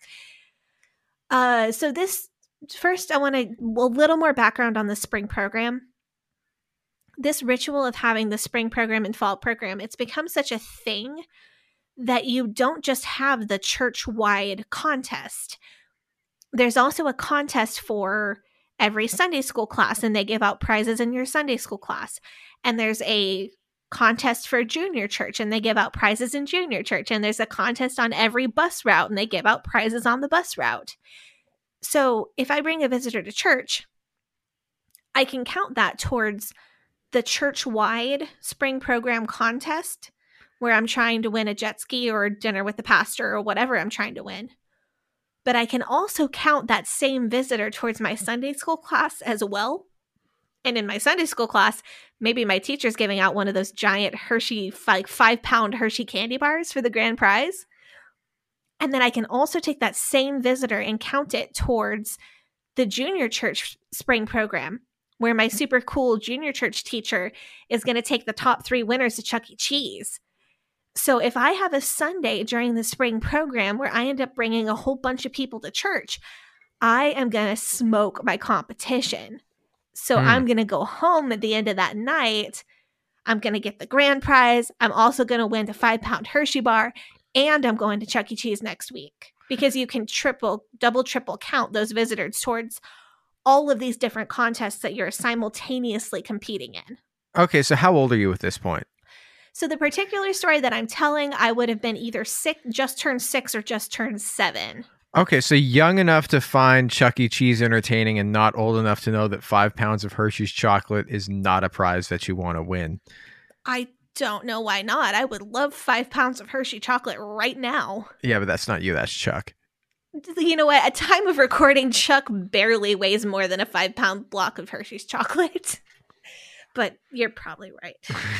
Uh, so this, first I want to, a little more background on the spring program. This ritual of having the spring program and fall program, it's become such a thing that you don't just have the church-wide contest. There's also a contest for every Sunday school class, and they give out prizes in your Sunday school class. And there's a contest for junior church, and they give out prizes in junior church. And there's a contest on every bus route, and they give out prizes on the bus route. So if I bring a visitor to church, I can count that towards the church-wide spring program contest where I'm trying to win a jet ski or dinner with the pastor or whatever I'm trying to win. But I can also count that same visitor towards my Sunday school class as well. And in my Sunday school class, maybe my teacher's giving out one of those giant Hershey, like five pound Hershey candy bars for the grand prize. And then I can also take that same visitor and count it towards the junior church spring program, where my super cool junior church teacher is going to take the top three winners to Chuck E. Cheese. So if I have a Sunday during the spring program where I end up bringing a whole bunch of people to church, I am going to smoke my competition. So mm. I'm going to go home at the end of that night. I'm going to get the grand prize. I'm also going to win the five pound Hershey bar. And I'm going to Chuck E. Cheese next week, because you can triple, double, triple count those visitors towards all of these different contests that you're simultaneously competing in. Okay, so how old are you at this point? So the particular story that I'm telling, I would have been either six, just turned six or just turned seven. Okay, so young enough to find Chuck E. Cheese entertaining and not old enough to know that five pounds of Hershey's chocolate is not a prize that you want to win. I don't know why not. I would love five pounds of Hershey chocolate right now. Yeah, but that's not you. That's Chuck. You know what? At time of recording, Chuck barely weighs more than a five pound block of Hershey's chocolate. But you're probably right.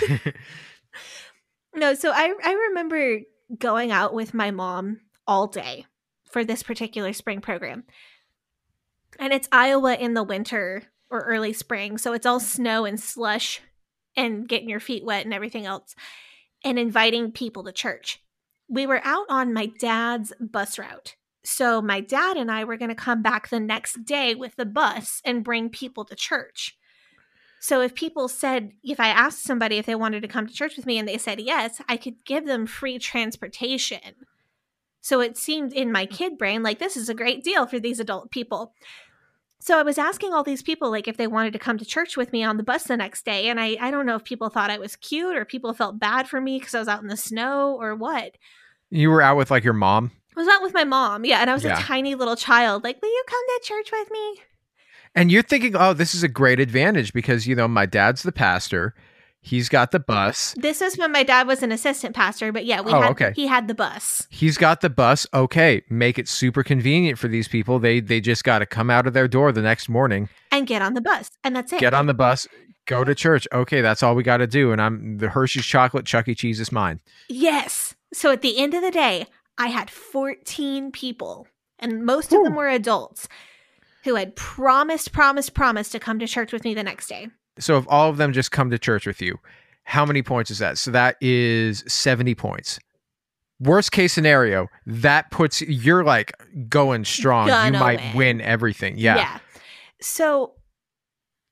No, so I, I remember going out with my mom all day for this particular spring program. And it's Iowa in the winter or early spring. So it's all snow and slush and getting your feet wet and everything else, and inviting people to church. We were out on my dad's bus route. So my dad and I were going to come back the next day with the bus and bring people to church. So if people said, if I asked somebody if they wanted to come to church with me and they said yes, I could give them free transportation. So it seemed in my kid brain like this is a great deal for these adult people. So I was asking all these people like if they wanted to come to church with me on the bus the next day. And I, I don't know if people thought I was cute or people felt bad for me because I was out in the snow or what. You were out with like your mom? I was out with my mom. Yeah. And I was yeah. a tiny little child. Like, will you come to church with me? And you're thinking, oh, this is a great advantage because, you know, my dad's the pastor. He's got the bus. This is when my dad was an assistant pastor, but yeah, we oh, had, okay. he had the bus. He's got the bus. Okay, make it super convenient for these people. They they just got to come out of their door the next morning and get on the bus, and that's it. Get on the bus, go to church. Okay, that's all we got to do. And I'm the Hershey's chocolate Chuck E. Cheese is mine. Yes. So at the end of the day, I had fourteen people, and most Ooh. of them were adults who had promised, promised, promised to come to church with me the next day. So if all of them just come to church with you, how many points is that? So that is seventy points. Worst case scenario, that puts, you're like going strong. Gonna you might win. win everything. Yeah. Yeah. So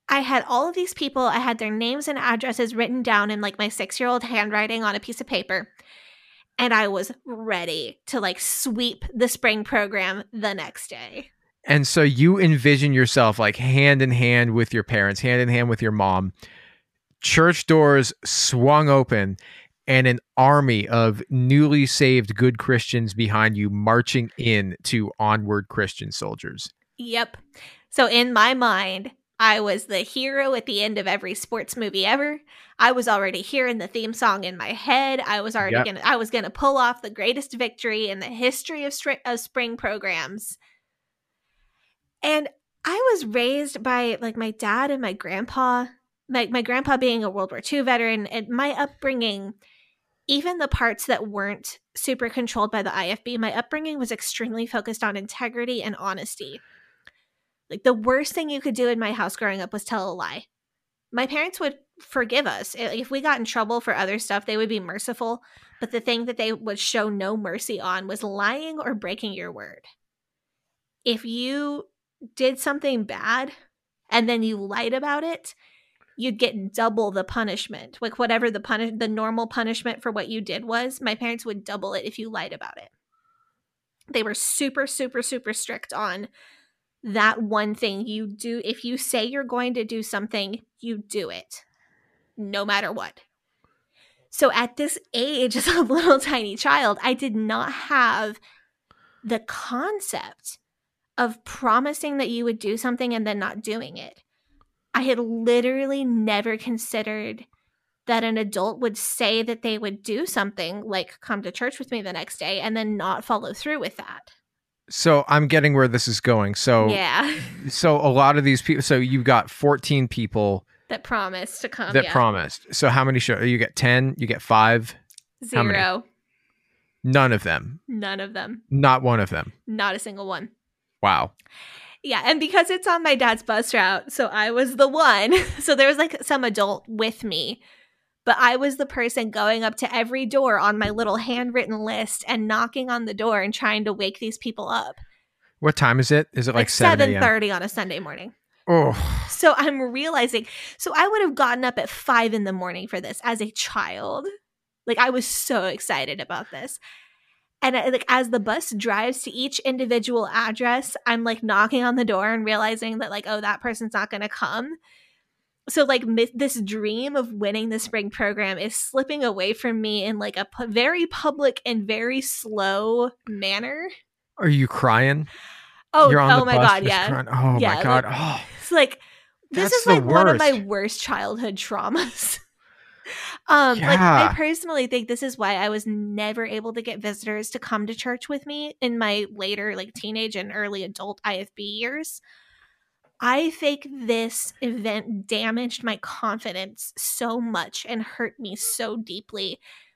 I had all of these people, I had their names and addresses written down in like my six-year-old handwriting on a piece of paper. And I was ready to like sweep the spring program the next day. And so you envision yourself like hand in hand with your parents, hand in hand with your mom, church doors swung open, and an army of newly saved good Christians behind you marching in to onward Christian soldiers. Yep. So in my mind, I was the hero at the end of every sports movie ever. I was already hearing the theme song in my head. I was already Yep. gonna I was gonna pull off the greatest victory in the history of, stri- of spring programs. And I was raised by like my dad and my grandpa. My my grandpa being a World War Two veteran, and my upbringing, even the parts that weren't super controlled by the I F B, my upbringing was extremely focused on integrity and honesty. Like the worst thing you could do in my house growing up was tell a lie. My parents would forgive us. If we got in trouble for other stuff, they would be merciful. But the thing that they would show no mercy on was lying or breaking your word. If you did something bad and then you lied about it, you'd get double the punishment. Like whatever the punish the normal punishment for what you did was, my parents would double it if you lied about it. They were super, super, super strict on that one thing you do. If you say you're going to do something, you do it, no matter what. So at this age, as a little tiny child, I did not have the concept of promising that you would do something and then not doing it. I had literally never considered that an adult would say that they would do something, like come to church with me the next day, and then not follow through with that. So I'm getting where this is going. So Yeah. so a lot of these people, so you've got fourteen people That promised to come. that yeah. promised. So how many show? You get ten, you get five, how many? Zero. None of them. None of them. Not one of them. Not a single one. Wow. Yeah, and because it's on my dad's bus route, so I was the one. So there was like some adult with me, but I was the person going up to every door on my little handwritten list and knocking on the door and trying to wake these people up. What time is it? Is it like, Like seven seven a.m.? thirty on a Sunday morning. Oh, So I'm realizing, so I would have gotten up at five in the morning for this as a child. Like I was so excited about this. And I, like as the bus drives to each individual address, I'm like knocking on the door and realizing that like, oh, that person's not going to come. So like mi- this dream of winning the spring program is slipping away from me in like a pu- very public and very slow manner. are you crying? Oh, You're on oh the my bus God, just yeah. crying. Oh Yeah, my God. like- oh, It's like, this That's is like the one of my worst. worst childhood traumas. um, Like Yeah. I personally think this is why I was never able to get visitors to come to church with me in my later like teenage and early adult I F B years. I think this event damaged my confidence so much and hurt me so deeply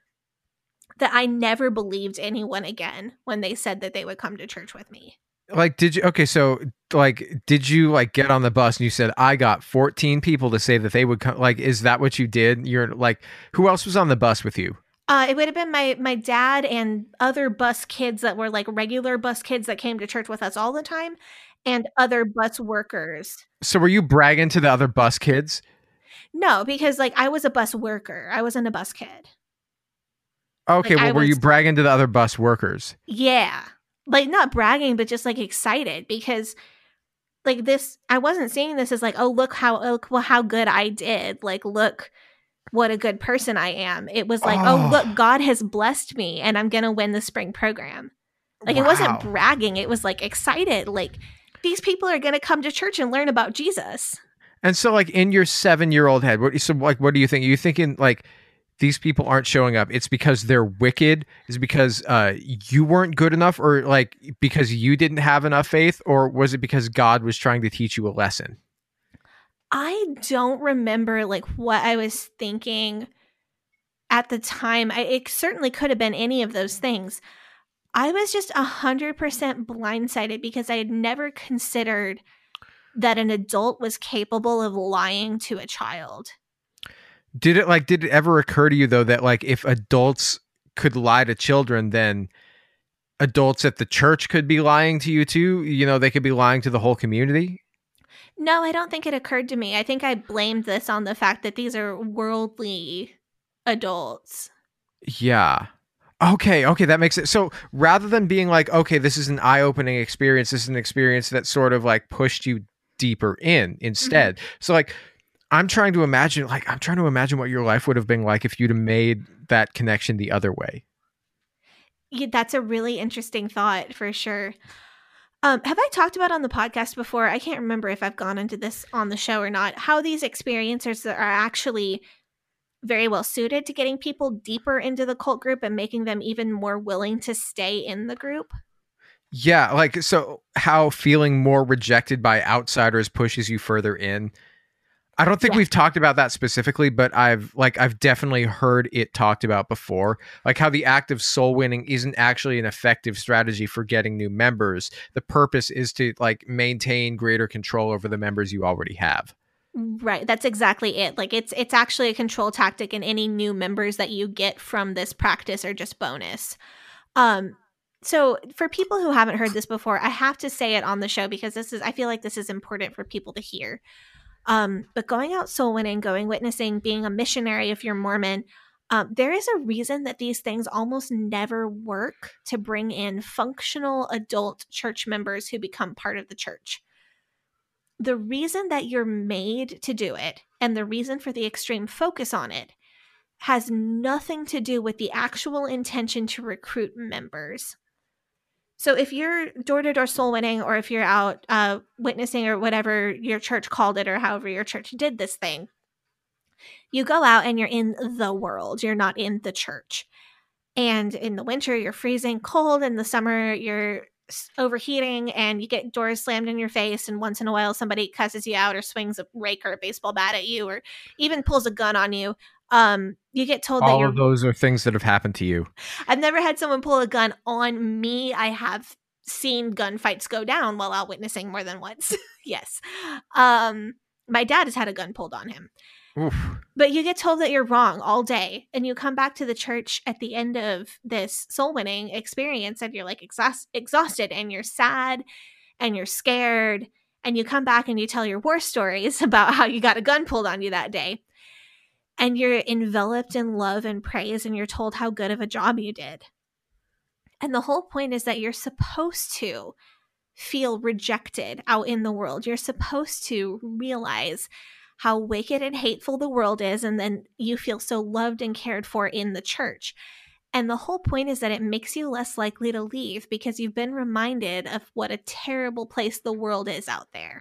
that I never believed anyone again when they said that they would come to church with me. like, did you, okay, so like, did you like get on the bus and you said, I got fourteen people to say that they would come? Like, is that what you did? You're like, who else was on the bus with you? Uh, it would have been my my dad and other bus kids that were like regular bus kids that came to church with us all the time, and other bus workers. So were you bragging to the other bus kids? No, because like I was a bus worker. I wasn't a bus kid. Okay, Like, I well, were you was- bragging to the other bus workers? Yeah. Like not bragging, but just like excited because like this, I wasn't seeing this as like, oh, look how, look well, how good I did. Like, look what a good person I am. It was like, oh, Oh. look, God has blessed me and I'm going to win the spring program. Like it wasn't Wow. bragging. It was like excited. Like these people are going to come to church and learn about Jesus. And so, like, in your seven-year-old head, what, so, like, what do you think? Are you thinking, like, these people aren't showing up, it's because they're wicked? Is it because uh, you weren't good enough? Or, like, because you didn't have enough faith? Or was it because God was trying to teach you a lesson? I don't remember, like, what I was thinking at the time. I, it certainly could have been any of those things. I was just one hundred percent blindsided because I had never considered that an adult was capable of lying to a child. Did it, like, did it ever occur to you, though, that, like, if adults could lie to children, then adults at the church could be lying to you, too? You know, they could be lying to the whole community? No, I don't think it occurred to me. I think I blamed this on the fact that these are worldly adults. Yeah. Okay, okay, that makes it. So rather than being like, okay, this is an eye-opening experience, this is an experience that sort of like pushed you deeper in instead. Mm-hmm. So like, I'm trying to imagine, like, I'm trying to imagine what your life would have been like if you'd have made that connection the other way. Yeah, that's a really interesting thought for sure. Um, have I talked about on the podcast before? I can't remember if I've gone into this on the show or not, how these experiencers are actually very well suited to getting people deeper into the cult group and making them even more willing to stay in the group. Yeah, like, so how feeling more rejected by outsiders pushes you further in. I don't think yeah. we've talked about that specifically, but I've like I've definitely heard it talked about before, like how the act of soul winning isn't actually an effective strategy for getting new members. The purpose is to like maintain greater control over the members you already have. Right. That's exactly it. Like it's it's actually a control tactic, and any new members that you get from this practice are just bonus. Um, so for people who haven't heard this before, I have to say it on the show because this is I feel like this is important for people to hear. Um, but going out soul winning, going witnessing, being a missionary if you're Mormon, um, there is a reason that these things almost never work to bring in functional adult church members who become part of the church. The reason that you're made to do it and the reason for the extreme focus on it has nothing to do with the actual intention to recruit members. So if you're door-to-door soul winning, or if you're out uh, witnessing, or whatever your church called it, or however your church did this thing, you go out and you're in the world. You're not in the church. And in the winter, you're freezing cold. In the summer, you're overheating and you get doors slammed in your face. And once in a while, somebody cusses you out or swings a rake or a baseball bat at you, or even pulls a gun on you. Um, you get told all that you're, of those are things that have happened to you. I've never had someone pull a gun on me. I have seen gunfights go down while out witnessing more than once. Yes. Um, my dad has had a gun pulled on him. Oof. But you get told that you're wrong all day, and you come back to the church at the end of this soul winning experience and you're like exhaust- exhausted and you're sad and you're scared, and you come back and you tell your war stories about how you got a gun pulled on you that day. And you're enveloped in love and praise, and you're told how good of a job you did. And the whole point is that you're supposed to feel rejected out in the world. You're supposed to realize how wicked and hateful the world is, and then you feel so loved and cared for in the church. And the whole point is that it makes you less likely to leave because you've been reminded of what a terrible place the world is out there.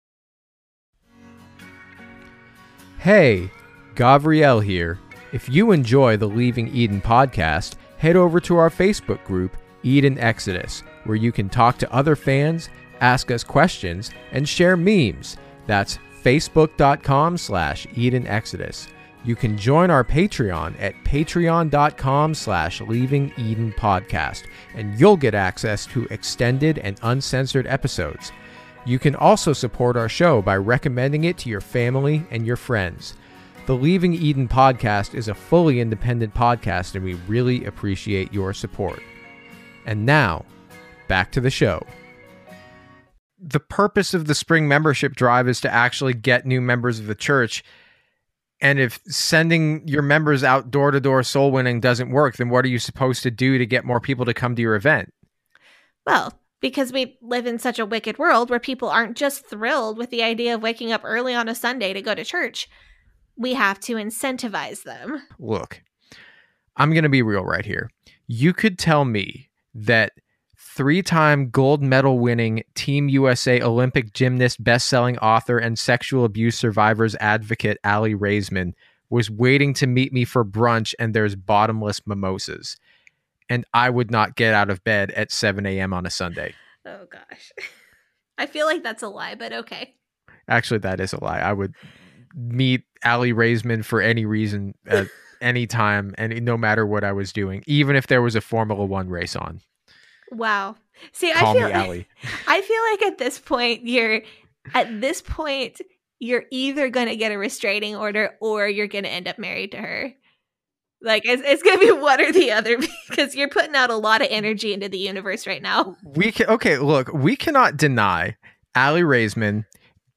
Hey, Gavriel here. If you enjoy the Leaving Eden podcast, head over to our Facebook group, Eden Exodus, where you can talk to other fans, ask us questions, and share memes. That's facebook.com slash Eden Exodus. You can join our Patreon at patreon.com slash Leaving Eden Podcast, and you'll get access to extended and uncensored episodes. You can also support our show by recommending it to your family and your friends. The Leaving Eden podcast is a fully independent podcast, and we really appreciate your support. And now, back to the show. The purpose of the spring membership drive is to actually get new members of the church. And if sending your members out door-to-door soul winning doesn't work, then what are you supposed to do to get more people to come to your event? Well, because we live in such a wicked world where people aren't just thrilled with the idea of waking up early on a Sunday to go to church. We have to incentivize them. Look, I'm going to be real right here. You could tell me that three-time gold medal winning Team U S A Olympic gymnast, best-selling author, and sexual abuse survivors advocate Aly Raisman was waiting to meet me for brunch, and there's bottomless mimosas. And I would not get out of bed at seven a.m. on a Sunday. Oh, gosh. I feel like that's a lie, but okay. Actually, that is a lie. I would meet Aly Raisman for any reason at any time, and no matter what I was doing, even if there was a Formula One race on. Wow. See, Call I feel me Aly. I feel like at this point you're at this point you're either going to get a restraining order or you're going to end up married to her. Like it's it's going to be one or the other because you're putting out a lot of energy into the universe right now. We can okay, look, we cannot deny Aly Raisman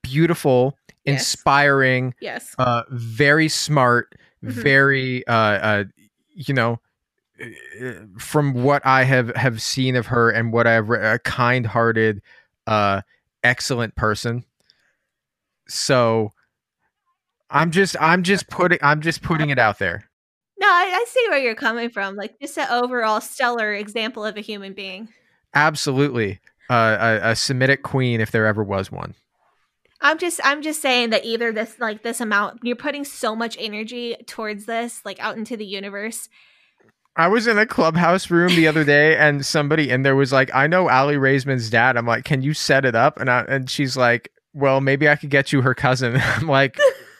beautiful, Yes. inspiring, Yes. uh, very smart, Mhm. very, uh, uh, you know, from what I have, have seen of her and what I've read, a kind-hearted, uh, excellent person. So I'm just, I'm just putting, I'm just putting it out there. No, I, I see where you're coming from. Like, just an overall stellar example of a human being. Absolutely. Uh, a, a Semitic queen, if there ever was one. I'm just I'm just saying that either this like this amount you're putting so much energy towards this, like out into the universe. I was in a clubhouse room the other day and somebody in there was like, I know Aly Raisman's dad. I'm like, can you set it up? And I, and she's like, well, maybe I could get you her cousin. I'm like,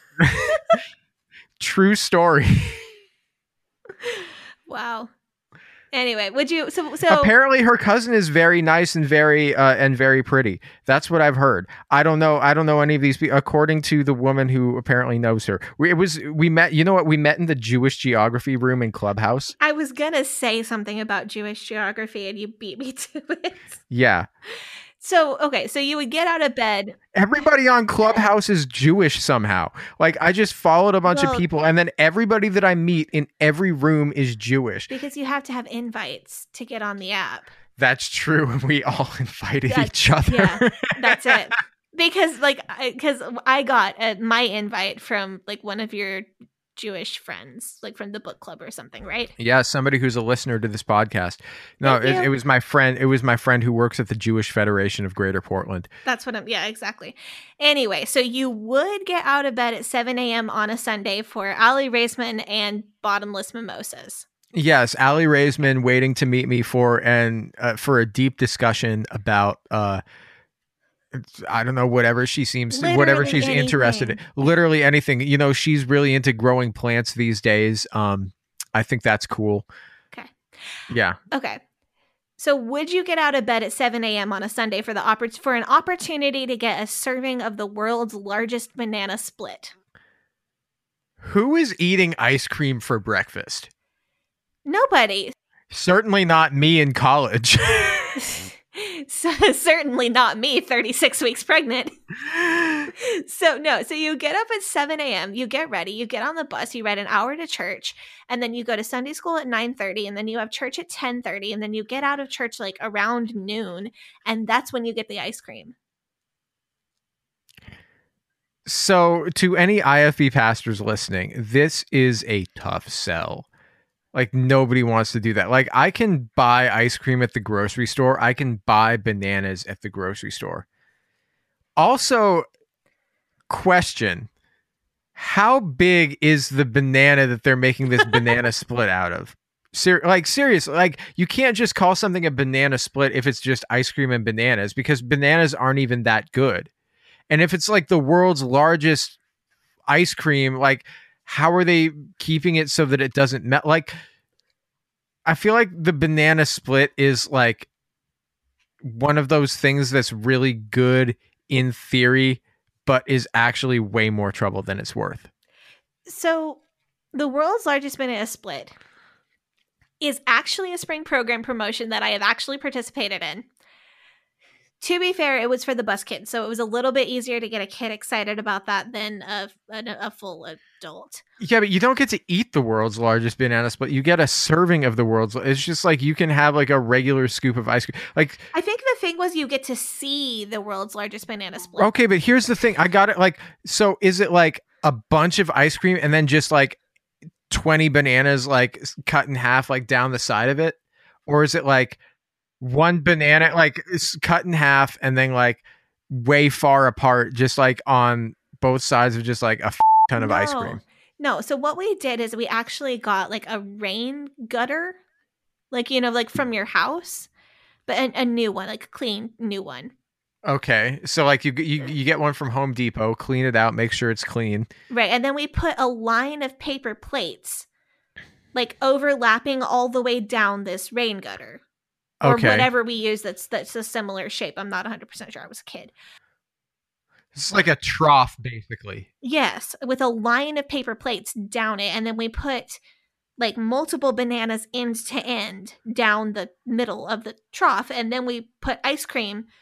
true story. Wow. Anyway, would you so so Apparently her cousin is very nice and very uh, and very pretty. That's what I've heard. I don't know. I don't know any of these people. According to the woman who apparently knows her, we, it was we met. You know what? We met in the Jewish geography room in Clubhouse. I was gonna say something about Jewish geography and you beat me to it. Yeah. So okay, so you would get out of bed. Everybody on Clubhouse is Jewish somehow. Like I just followed a bunch Well- of people, and then everybody that I meet in every room is Jewish. Because you have to have invites to get on the app. That's true. And we all invited That's- each other. yeah. That's it. Because like because I got uh, my invite from like one of your Jewish friends, like from the book club or something, right? Yeah, somebody who's a listener to this podcast. No, Thank it, you. it was my friend. It was my friend who works at the Jewish Federation of Greater Portland. That's what I'm, yeah, exactly. Anyway, so you would get out of bed at seven a.m. on a Sunday for Aly Raisman and bottomless mimosas. Yes, Aly Raisman waiting to meet me for and uh, for a deep discussion about uh, I don't know, whatever she seems, Literally whatever she's interested in. anything. Literally anything. You know, she's really into growing plants these days. Um, I think that's cool. Okay. Yeah. Okay. So would you get out of bed at seven a.m. on a Sunday for the oppor- for an opportunity to get a serving of the world's largest banana split? Who is eating ice cream for breakfast? Nobody. Certainly not me in college. So, certainly not me, thirty-six weeks pregnant. So, no. So, you get up at seven a.m., you get ready, you get on the bus, you ride an hour to church, and then you go to Sunday school at nine thirty, and then you have church at ten thirty, and then you get out of church like around noon, and that's when you get the ice cream. So, to any I F B pastors listening, this is a tough sell. Like, nobody wants to do that. Like, I can buy ice cream at the grocery store. I can buy bananas at the grocery store. Also, question, how big is the banana that they're making this banana split out of? Ser- like, seriously, like, you can't just call something a banana split if it's just ice cream and bananas, because bananas aren't even that good. And if it's like the world's largest ice cream, like, how are they keeping it so that it doesn't melt? Like, I feel like the banana split is like one of those things that's really good in theory, but is actually way more trouble than it's worth. So, the world's largest banana split is actually a spring program promotion that I have actually participated in. To be fair, it was for the bus kids, so it was a little bit easier to get a kid excited about that than a, a, a full adult. Yeah, but you don't get to eat the world's largest banana split. You get a serving of the world's. It's just like you can have like a regular scoop of ice cream. Like, I think the thing was you get to see the world's largest banana split. okay, but here's the thing. I got it. Like, so is it like a bunch of ice cream and then just like twenty bananas like cut in half like down the side of it? Or is it like one banana like it's cut in half and then like way far apart, just like on both sides of just like a f- ton of ice cream? No, so what we did is we actually got like a rain gutter, like, you know, like from your house, but a, a new one, like a clean new one. Okay, so like you, you you get one from Home Depot, clean it out, make sure it's clean. Right, and then we put a line of paper plates, like overlapping all the way down this rain gutter. Or Okay, whatever we use that's that's a similar shape. I'm not one hundred percent sure. I was a kid. it's like a trough basically. Yes, with a line of paper plates down it, and then we put like multiple bananas end to end down the middle of the trough, and then we put ice cream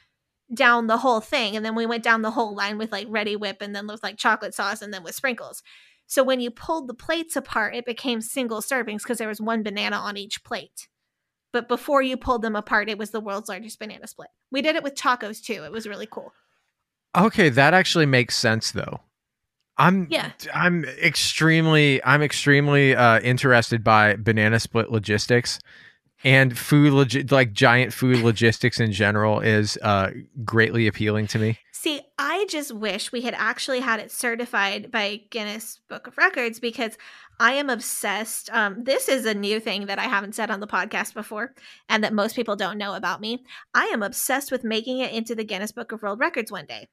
down the whole thing. And then we went down the whole line with like Ready Whip and then with like chocolate sauce and then with sprinkles. So when you pulled the plates apart, it became single servings because there was one banana on each plate. But before you pulled them apart, it was the world's largest banana split. We did it with tacos too. It was really cool. Okay, that actually makes sense though. I'm Yeah. I'm extremely I'm extremely uh, interested by banana split logistics, and food logi- like giant food logistics in general is uh, greatly appealing to me. See, I just wish we had actually had it certified by Guinness Book of Records because I am obsessed. Um, this is a new thing that I haven't said on the podcast before and that most people don't know about me. I am obsessed with making it into the Guinness Book of World Records one day.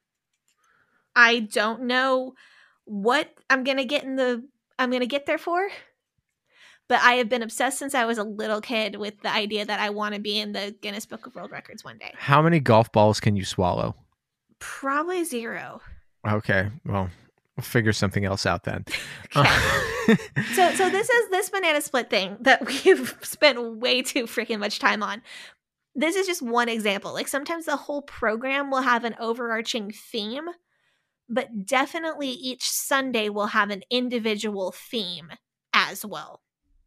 I don't know what I'm going to get in the I'm going to get there for, but I have been obsessed since I was a little kid with the idea that I want to be in the Guinness Book of World Records one day. How many golf balls can you swallow? Probably zero. Okay, well, we'll figure something else out then. Okay. so so this is this banana split thing that we've spent way too freaking much time on. This is just one example. Like sometimes the whole program will have an overarching theme, but definitely each Sunday will have an individual theme as well.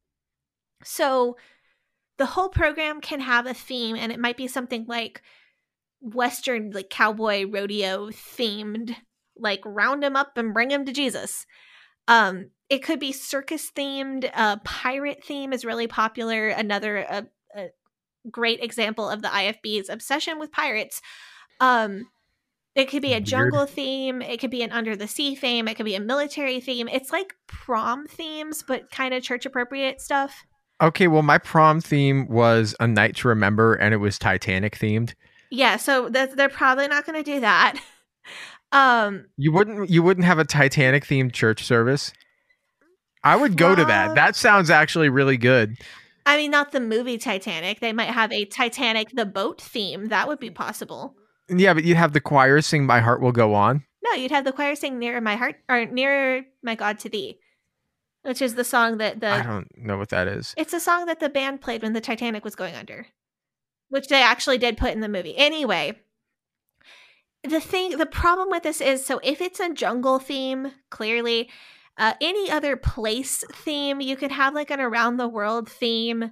So the whole program can have a theme, and it might be something like Western, like cowboy rodeo themed, like round him up and bring him to Jesus. Um, it could be circus themed. Uh, pirate theme is really popular. Another uh, a great example of the I F B's obsession with pirates. Um, it could be a Weird. jungle theme. It could be an under the sea theme. It could be a military theme. It's like prom themes, but kind of church appropriate stuff. Okay, well, my prom theme was A Night to Remember, and it was Titanic themed. Yeah, so th- they're probably not going to do that. um, You wouldn't you wouldn't have a Titanic themed church service? I would go to that. Well- That sounds actually really good. I mean, not the movie Titanic. They might have a Titanic the boat theme. That would be possible. Yeah, but you'd have the choir sing My Heart Will Go On. No, you'd have the choir sing Nearer My Heart or Nearer My God to Thee, which is the song that the I don't know what that is. it's a song that the band played when the Titanic was going under, which they actually did put in the movie. Anyway, the thing, the problem with this is, so if it's a jungle theme, clearly, uh, any other place theme, you could have like an around the world theme.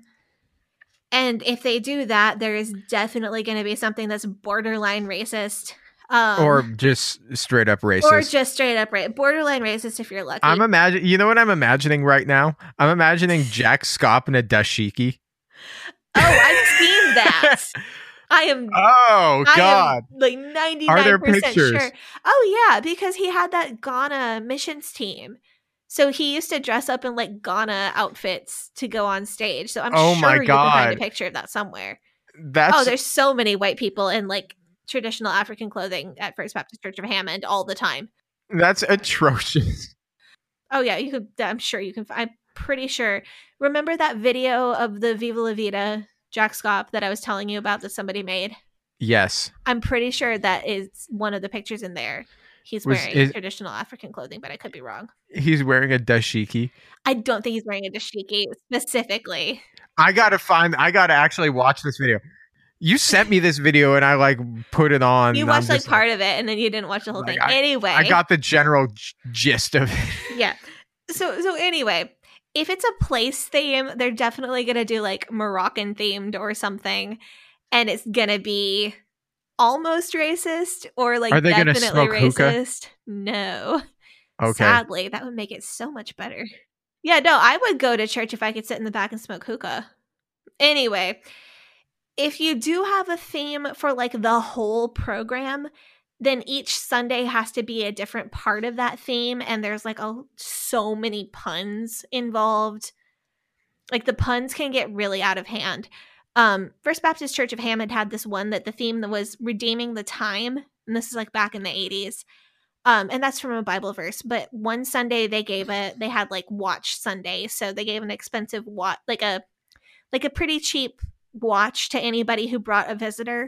And if they do that, there is definitely going to be something that's borderline racist. Um, Or just straight up racist. or just straight up right. Borderline racist if you're lucky. I'm imagine. You know what I'm imagining right now? I'm imagining Jack Scott in a dashiki. oh, I've seen that. I am Oh I God! am like ninety-nine Are there percent pictures? sure. Oh yeah, because he had that Ghana missions team. So he used to dress up in like Ghana outfits to go on stage. So I'm Oh sure my you can find God. a picture of that somewhere. That's Oh, there's so many white people in like traditional African clothing at First Baptist Church of Hammond all the time. that's atrocious. Oh yeah, you could. I'm sure you can. I'm pretty sure. Remember that video of the Viva La Vida Jack Scott that I was telling you about that somebody made? Yes. I'm pretty sure that is one of the pictures in there. He's Was- wearing is- traditional African clothing, but I could be wrong. He's wearing a dashiki. I don't think he's wearing a dashiki specifically. I gotta find. I gotta actually watch this video. You sent me this video and I like put it on. You and I'm watched like just part of it and then you didn't watch the whole Like, thing. Anyway, I got the general g- gist of it. yeah. So so anyway, if it's a place theme, they're definitely gonna do like Moroccan themed or something, and it's gonna be almost racist or like Are they gonna definitely smoke hookah? racist. No. Okay. Sadly, that would make it so much better. Yeah, no, I would go to church if I could sit in the back and smoke hookah. Anyway, if you do have a theme for like the whole program, then each Sunday has to be a different part of that theme, and there's like a, so many puns involved. Like the puns can get really out of hand. Um, First Baptist Church of Hammond had this one that the theme was redeeming the time, and this is like back in the eighties. Um, and that's from a Bible verse. But one Sunday they gave a they had like watch Sunday, so they gave an expensive watch, like a like a pretty cheap watch to anybody who brought a visitor.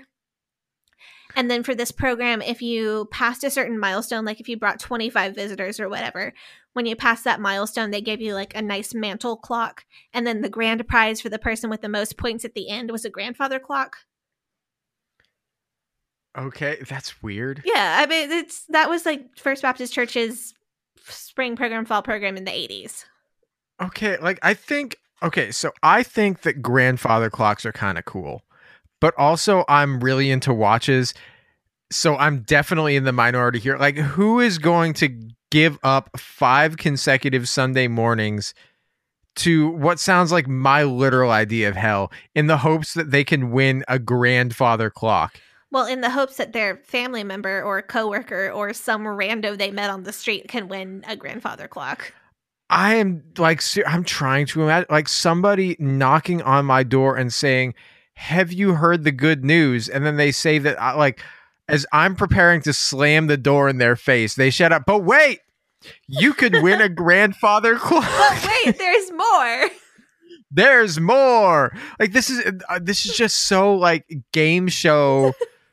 And then for this program, if you passed a certain milestone, like if you brought twenty-five visitors or whatever, when you passed that milestone, they gave you like a nice mantle clock. And then the grand prize for the person with the most points at the end was a grandfather clock. Okay, that's weird. Yeah, I mean, it's that was like First Baptist Church's spring program, fall program in the eighties. Okay, like I think okay, so I think that grandfather clocks are kind of cool. But also I'm really into watches. So I'm definitely in the minority here. Like, who is going to give up five consecutive Sunday mornings to what sounds like my literal idea of hell in the hopes that they can win a grandfather clock? Well, in the hopes that their family member or coworker or some rando they met on the street can win a grandfather clock. I am like, I'm trying to imagine like somebody knocking on my door and saying, have you heard the good news? And then they say that I like, as I'm preparing to slam the door in their face, they shout out, but wait, you could win a grandfather clock. But wait, there's more. There's more. Like this is uh, this is just so like game show.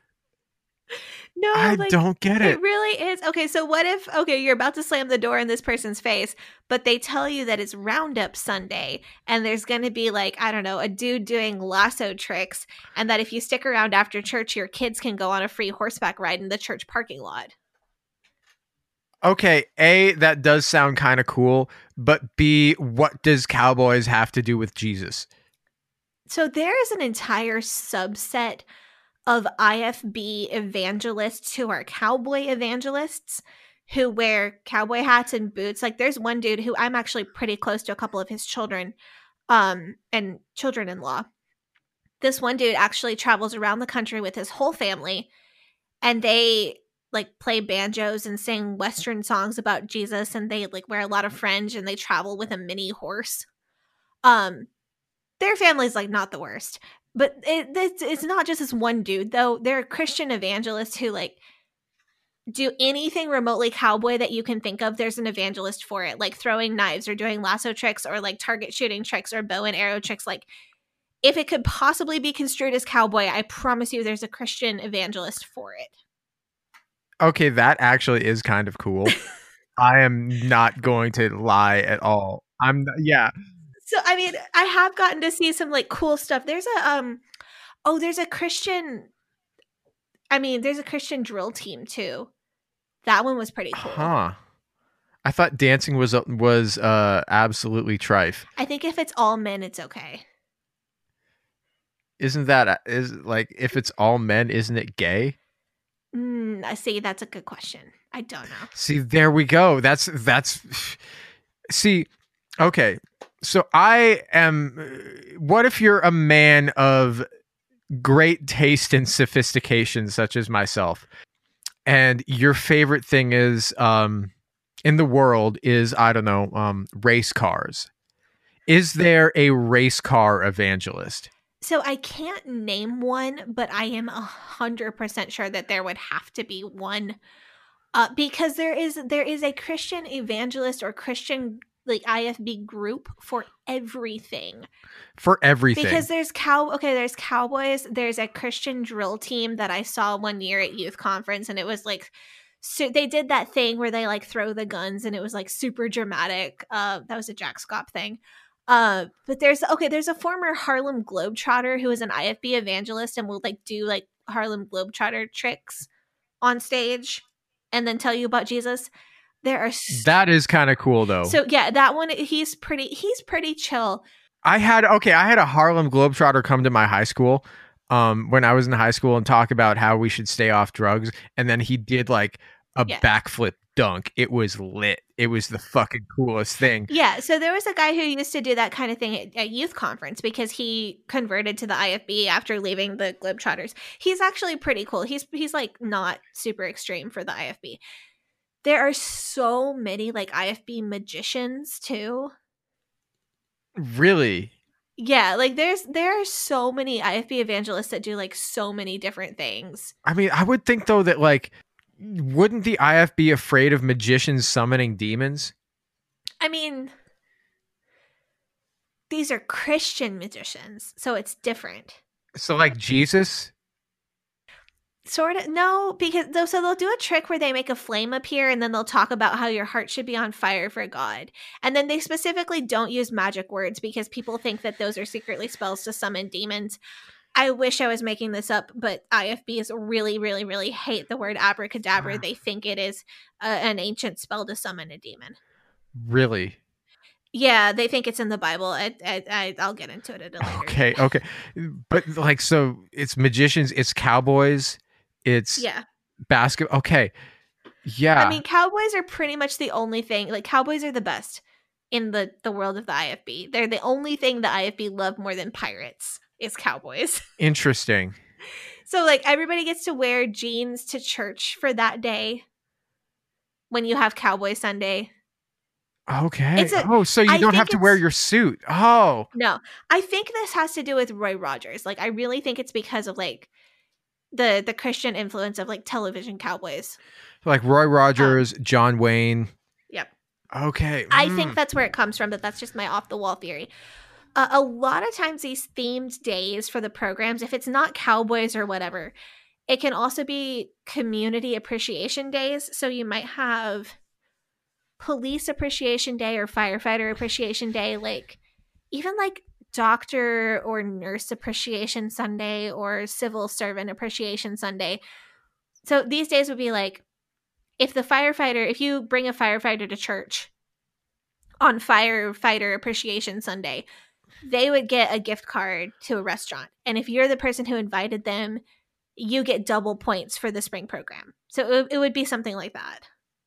No, I like, don't get it. It really is. Okay, so what if, okay, you're about to slam the door in this person's face, but they tell you that it's Roundup Sunday and there's going to be like, I don't know, a dude doing lasso tricks, and that if you stick around after church, your kids can go on a free horseback ride in the church parking lot. Okay, A, that does sound kind of cool, but B, what does cowboys have to do with Jesus? So there is an entire subset of I F B evangelists who are cowboy evangelists who wear cowboy hats and boots. Like there's one dude who I'm actually pretty close to a couple of his children um, and children-in-law. This one dude actually travels around the country with his whole family, and they like play banjos and sing Western songs about Jesus, and they like wear a lot of fringe, and they travel with a mini horse. Um, their family's like not the worst. But it, it's, it's not just this one dude, though. There are Christian evangelists who, like, do anything remotely cowboy that you can think of. There's an evangelist for it, like throwing knives or doing lasso tricks or, like, target shooting tricks or bow and arrow tricks. Like, if it could possibly be construed as cowboy, I promise you there's a Christian evangelist for it. Okay, that actually is kind of cool. I am not going to lie at all. I'm, yeah. So, I mean, I have gotten to see some, like, cool stuff. There's a, um, oh, there's a Christian, I mean, there's a Christian drill team, too. That one was pretty cool. Huh. I thought dancing was, was, uh, absolutely trife. I think if it's all men, it's okay. Isn't that, is, like, if it's all men, isn't it gay? Mm, I see, that's a good question. I don't know. See, there we go. That's, that's, see, okay. So I am, what if you're a man of great taste and sophistication, such as myself, and your favorite thing is, um, in the world is, I don't know, um, race cars. Is there a race car evangelist? So I can't name one, but I am a hundred percent sure that there would have to be one, uh, because there is, there is a Christian evangelist or Christian like I F B group for everything. For everything. Because there's cow okay, there's cowboys, there's a Christian drill team that I saw one year at youth conference, and it was like so they did that thing where they like throw the guns and it was like super dramatic. Uh that was a Jack Scott thing. Uh but there's okay, there's a former Harlem Globetrotter who is an I F B evangelist and will like do like Harlem Globetrotter tricks on stage and then tell you about Jesus. There are st- that is kind of cool though. So yeah, that one he's pretty he's pretty chill. I had okay, I had a Harlem Globetrotter come to my high school um when I was in high school and talk about how we should stay off drugs, and then he did like a yeah. backflip dunk. It was lit. It was the fucking coolest thing. Yeah, so there was a guy who used to do that kind of thing at, at youth conference because he converted to the I F B after leaving the Globetrotters. He's actually pretty cool. He's he's like not super extreme for the I F B. There are so many like I F B magicians too. Really? Yeah, like there's there are so many I F B evangelists that do like so many different things. I mean, I would think though that like wouldn't the I F be afraid of magicians summoning demons? I mean, these are Christian magicians, so it's different. So like Jesus? Sort of. No, because though, so they'll do a trick where they make a flame appear and then they'll talk about how your heart should be on fire for God. And then they specifically don't use magic words because people think that those are secretly spells to summon demons. I wish I was making this up, but I F Bs really, really, really hate the word abracadabra. They think it is a, an ancient spell to summon a demon. Really? Yeah, they think it's in the Bible. I, I, I, I'll get into it at a later Okay, date. okay. But like, so it's magicians, it's cowboys, it's Yeah. basketball. Okay. Yeah. I mean, cowboys are pretty much the only thing. Like, cowboys are the best in the, the world of the I F B. They're the only thing the I F B love more than pirates is cowboys. Interesting. So, like, everybody gets to wear jeans to church for that day when you have Cowboy Sunday. Okay. It's a- oh, so you I don't think have to wear it's- your suit. Oh. No, I think this has to do with Roy Rogers. Like, I really think it's because of, like, the the Christian influence of, like, television cowboys. Like Roy Rogers, um, John Wayne. Yep. Okay. I mm. think that's where it comes from, but that's just my off-the-wall theory. Uh, a lot of times these themed days for the programs, if it's not cowboys or whatever, it can also be community appreciation days. So you might have police appreciation day or firefighter appreciation day, like even like doctor or nurse appreciation Sunday or civil servant appreciation Sunday. So these days would be like, if the firefighter, if you bring a firefighter to church on firefighter appreciation Sunday, they would get a gift card to a restaurant. And if you're the person who invited them, you get double points for the spring program. So it, it would be something like that.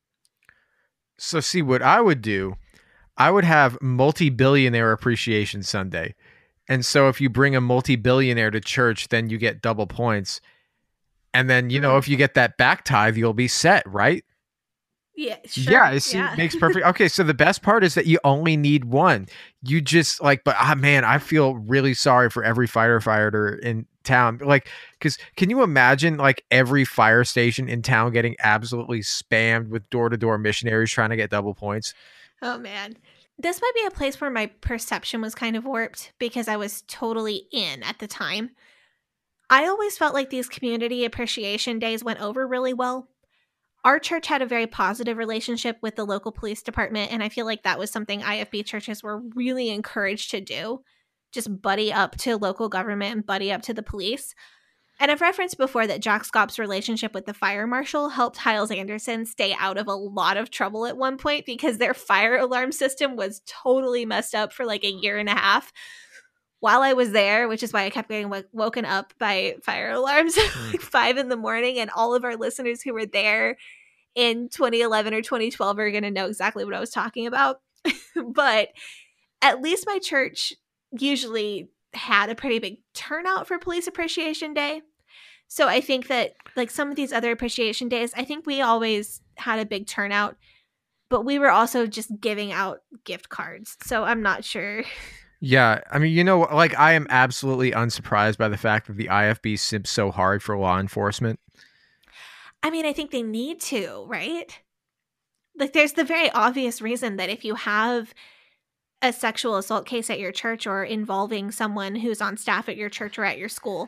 So see, what I would do, I would have multi-billionaire appreciation Sunday. And so if you bring a multi-billionaire to church, then you get double points. And then, you know, if you get that back tithe, you'll be set, right? Yeah, sure. Yeah, it see, yeah. makes perfect. Okay, so the best part is that you only need one. You just like, but ah, man, I feel really sorry for every firefighter in town. Like, because can you imagine like every fire station in town getting absolutely spammed with door-to-door missionaries trying to get double points? Oh, man. This might be a place where my perception was kind of warped because I was totally in at the time. I always felt like these community appreciation days went over really well. Our church had a very positive relationship with the local police department, and I feel like that was something I F B churches were really encouraged to do. Just buddy up to local government and buddy up to the police. And I've referenced before that Jack Scott's relationship with the fire marshal helped Hyles Anderson stay out of a lot of trouble at one point because their fire alarm system was totally messed up for like a year and a half while I was there, which is why I kept getting w- woken up by fire alarms at like five in the morning. And all of our listeners who were there in twenty eleven or twenty twelve are going to know exactly what I was talking about. But at least my church usually had a pretty big turnout for Police Appreciation Day. So I think that like some of these other appreciation days, I think we always had a big turnout, but we were also just giving out gift cards. So I'm not sure. Yeah, I mean, you know, like I am absolutely unsurprised by the fact that the I F B simps so hard for law enforcement. I mean, I think they need to, right? Like there's the very obvious reason that if you have a sexual assault case at your church or involving someone who's on staff at your church or at your school,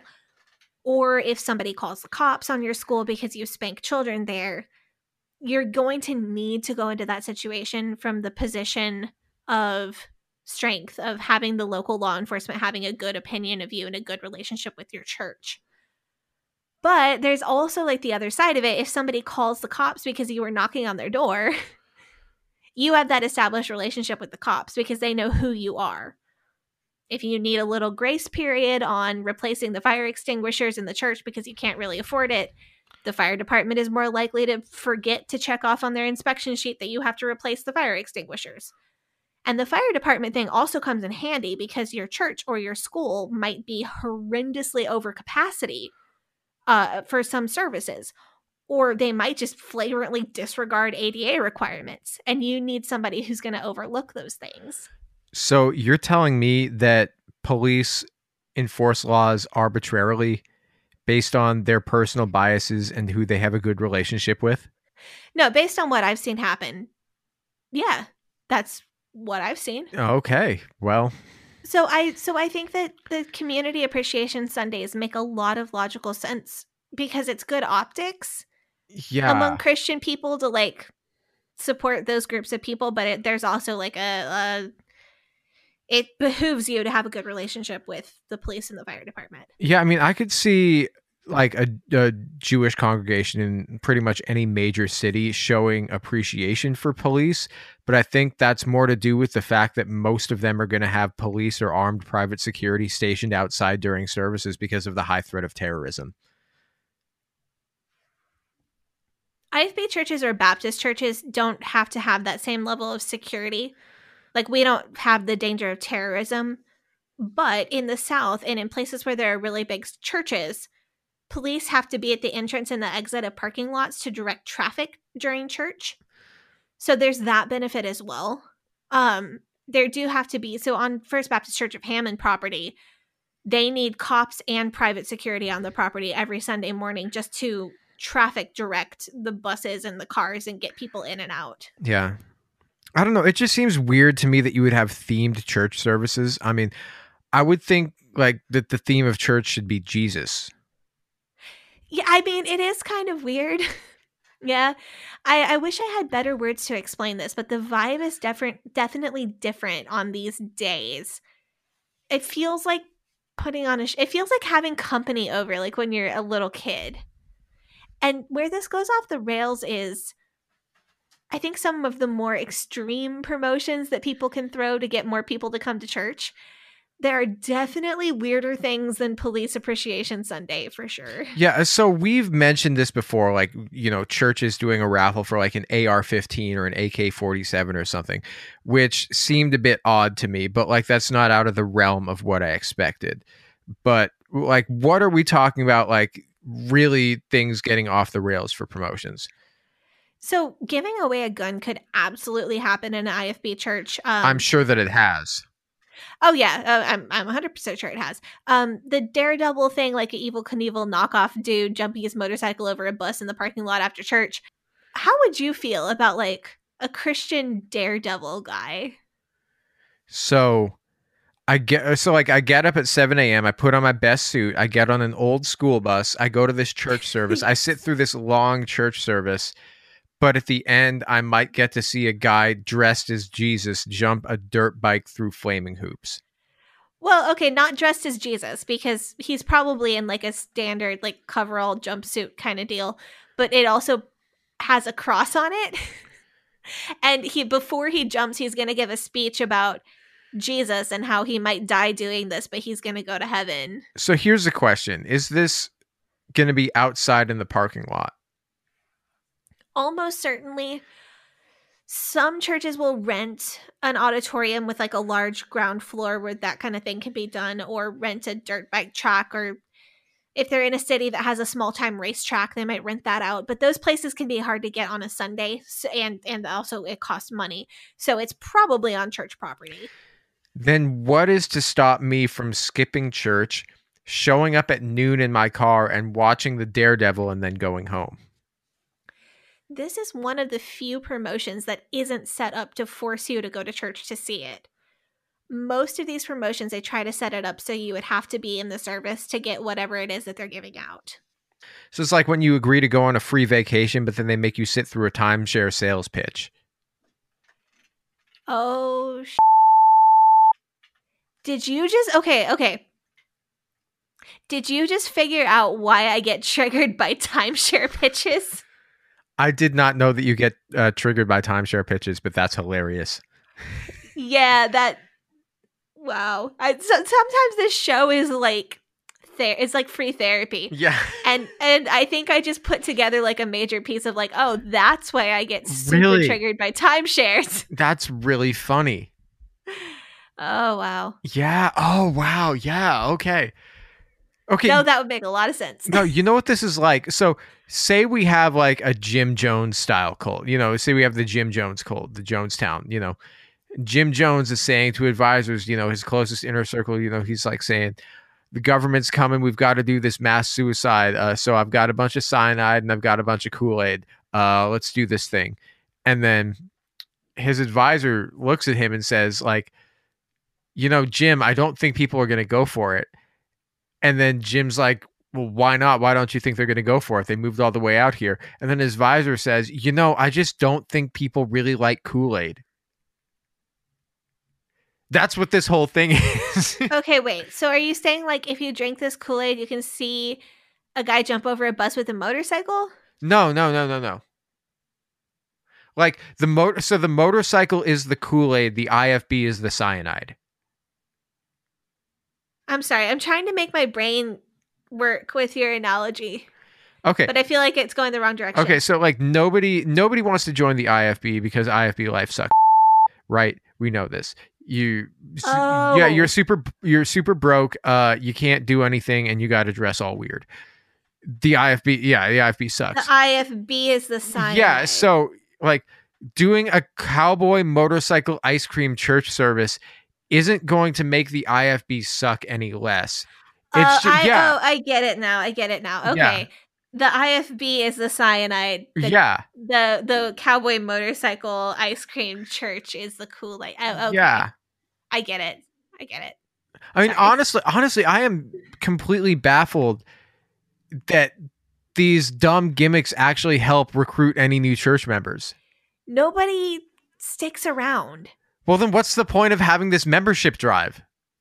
or if somebody calls the cops on your school because you spank children there, you're going to need to go into that situation from the position of strength, of having the local law enforcement having a good opinion of you and a good relationship with your church. But there's also like the other side of it. If somebody calls the cops because you were knocking on their door, you have that established relationship with the cops because they know who you are. If you need a little grace period on replacing the fire extinguishers in the church because you can't really afford it, the fire department is more likely to forget to check off on their inspection sheet that you have to replace the fire extinguishers. And the fire department thing also comes in handy because your church or your school might be horrendously over capacity uh, for some services. Or they might just flagrantly disregard A D A requirements. And you need somebody who's going to overlook those things. So you're telling me that police enforce laws arbitrarily based on their personal biases and who they have a good relationship with? No, based on what I've seen happen. Yeah, that's what I've seen. Okay, well. So I so I think that the Community Appreciation Sundays make a lot of logical sense because it's good optics yeah. among Christian people to like support those groups of people, but it, there's also like a, a it behooves you to have a good relationship with the police and the fire department. Yeah, I mean, I could see like a, a Jewish congregation in pretty much any major city showing appreciation for police, but I think that's more to do with the fact that most of them are going to have police or armed private security stationed outside during services because of the high threat of terrorism. I F B churches or Baptist churches don't have to have that same level of security. Like, we don't have the danger of terrorism. But in the South and in places where there are really big churches, police have to be at the entrance and the exit of parking lots to direct traffic during church. So there's that benefit as well. Um, there do have to be, so on First Baptist Church of Hammond property, they need cops and private security on the property every Sunday morning just to traffic direct the buses and the cars and get people in and out. Yeah. I don't know. It just seems weird to me that you would have themed church services. I mean, I would think like that the theme of church should be Jesus. Yeah, I mean, it is kind of weird. Yeah. I, I wish I had better words to explain this, but the vibe is different, definitely different on these days. It feels like putting on a, sh- it feels like having company over, like when you're a little kid. And where this goes off the rails is, I think some of the more extreme promotions that people can throw to get more people to come to church, there are definitely weirder things than Police Appreciation Sunday, for sure. Yeah, so we've mentioned this before, like, you know, churches doing a raffle for like an A R fifteen or an A K forty-seven or something, which seemed a bit odd to me, but like that's not out of the realm of what I expected. But like, what are we talking about, like really things getting off the rails for promotions? So giving away a gun could absolutely happen in an I F B church. Um, I'm sure that it has. Oh, yeah. Uh, I'm I'm one hundred percent sure it has. Um, the Daredevil thing, like an Evel Knievel knockoff dude jumping his motorcycle over a bus in the parking lot after church. How would you feel about, like, a Christian Daredevil guy? So I get so like I get up at seven a.m. I put on my best suit. I get on an old school bus. I go to this church service. I sit through this long church service. But at the end, I might get to see a guy dressed as Jesus jump a dirt bike through flaming hoops. Well, okay, not dressed as Jesus, because he's probably in like a standard like coverall jumpsuit kind of deal. But it also has a cross on it. And he before he jumps, he's going to give a speech about Jesus and how he might die doing this, but he's going to go to heaven. So here's the question. Is this going to be outside in the parking lot? Almost certainly. Some churches will rent an auditorium with like a large ground floor where that kind of thing can be done, or rent a dirt bike track, or if they're in a city that has a small time racetrack, they might rent that out. But those places can be hard to get on a Sunday, and and also it costs money. So it's probably on church property. Then what is to stop me from skipping church, showing up at noon in my car and watching the Daredevil and then going home? This is one of the few promotions that isn't set up to force you to go to church to see it. Most of these promotions, they try to set it up so you would have to be in the service to get whatever it is that they're giving out. So it's like when you agree to go on a free vacation, but then they make you sit through a timeshare sales pitch. Oh, sh- did you just, okay, okay. Did you just figure out why I get triggered by timeshare pitches? I did not know that you get uh, triggered by timeshare pitches, but that's hilarious. Yeah, that, wow. I, so, sometimes this show is like, ther- it's like free therapy. Yeah. And and I think I just put together like a major piece of like, oh, that's why I get super Really? triggered by timeshares. That's really funny. Oh, wow. Yeah. Oh, wow. Yeah. Okay. Okay. No, that would make a lot of sense. No, you know what this is like? So say we have like a Jim Jones style cult, you know, say we have the Jim Jones cult, the Jonestown, you know, Jim Jones is saying to advisors, you know, his closest inner circle, you know, he's like saying, the government's coming. We've got to do this mass suicide. Uh, so I've got a bunch of cyanide and I've got a bunch of Kool-Aid. Uh, let's do this thing. And then his advisor looks at him and says like, you know, Jim, I don't think people are going to go for it. And then Jim's like, well, why not? Why don't you think they're going to go for it? They moved all the way out here. And then his advisor says, you know, I just don't think people really like Kool-Aid. That's what this whole thing is. Okay, wait. So are you saying like if you drink this Kool-Aid, you can see a guy jump over a bus with a motorcycle? No, no, no, no, no. Like the motor, so the motorcycle is the Kool-Aid, the I F B is the cyanide. I'm sorry. I'm trying to make my brain work with your analogy. Okay. But I feel like it's going the wrong direction. Okay, so like nobody nobody wants to join the I F B because I F B life sucks. Right? We know this. You Oh. Yeah, you're super you're super broke. Uh you can't do anything and you got to dress all weird. The I F B, yeah, the I F B sucks. The I F B is the cyanide. Yeah, so like doing a cowboy motorcycle ice cream church service isn't going to make the I F B suck any less. It's Uh, just, I, yeah. Oh, I get it now. I get it now. Okay. Yeah. The I F B is the cyanide. The, yeah. The the cowboy motorcycle ice cream church is the Kool-Aid. Oh, okay. Yeah. I get it. I get it. I mean, Sorry. honestly, honestly, I am completely baffled that these dumb gimmicks actually help recruit any new church members. Nobody sticks around. Well, then what's the point of having this membership drive?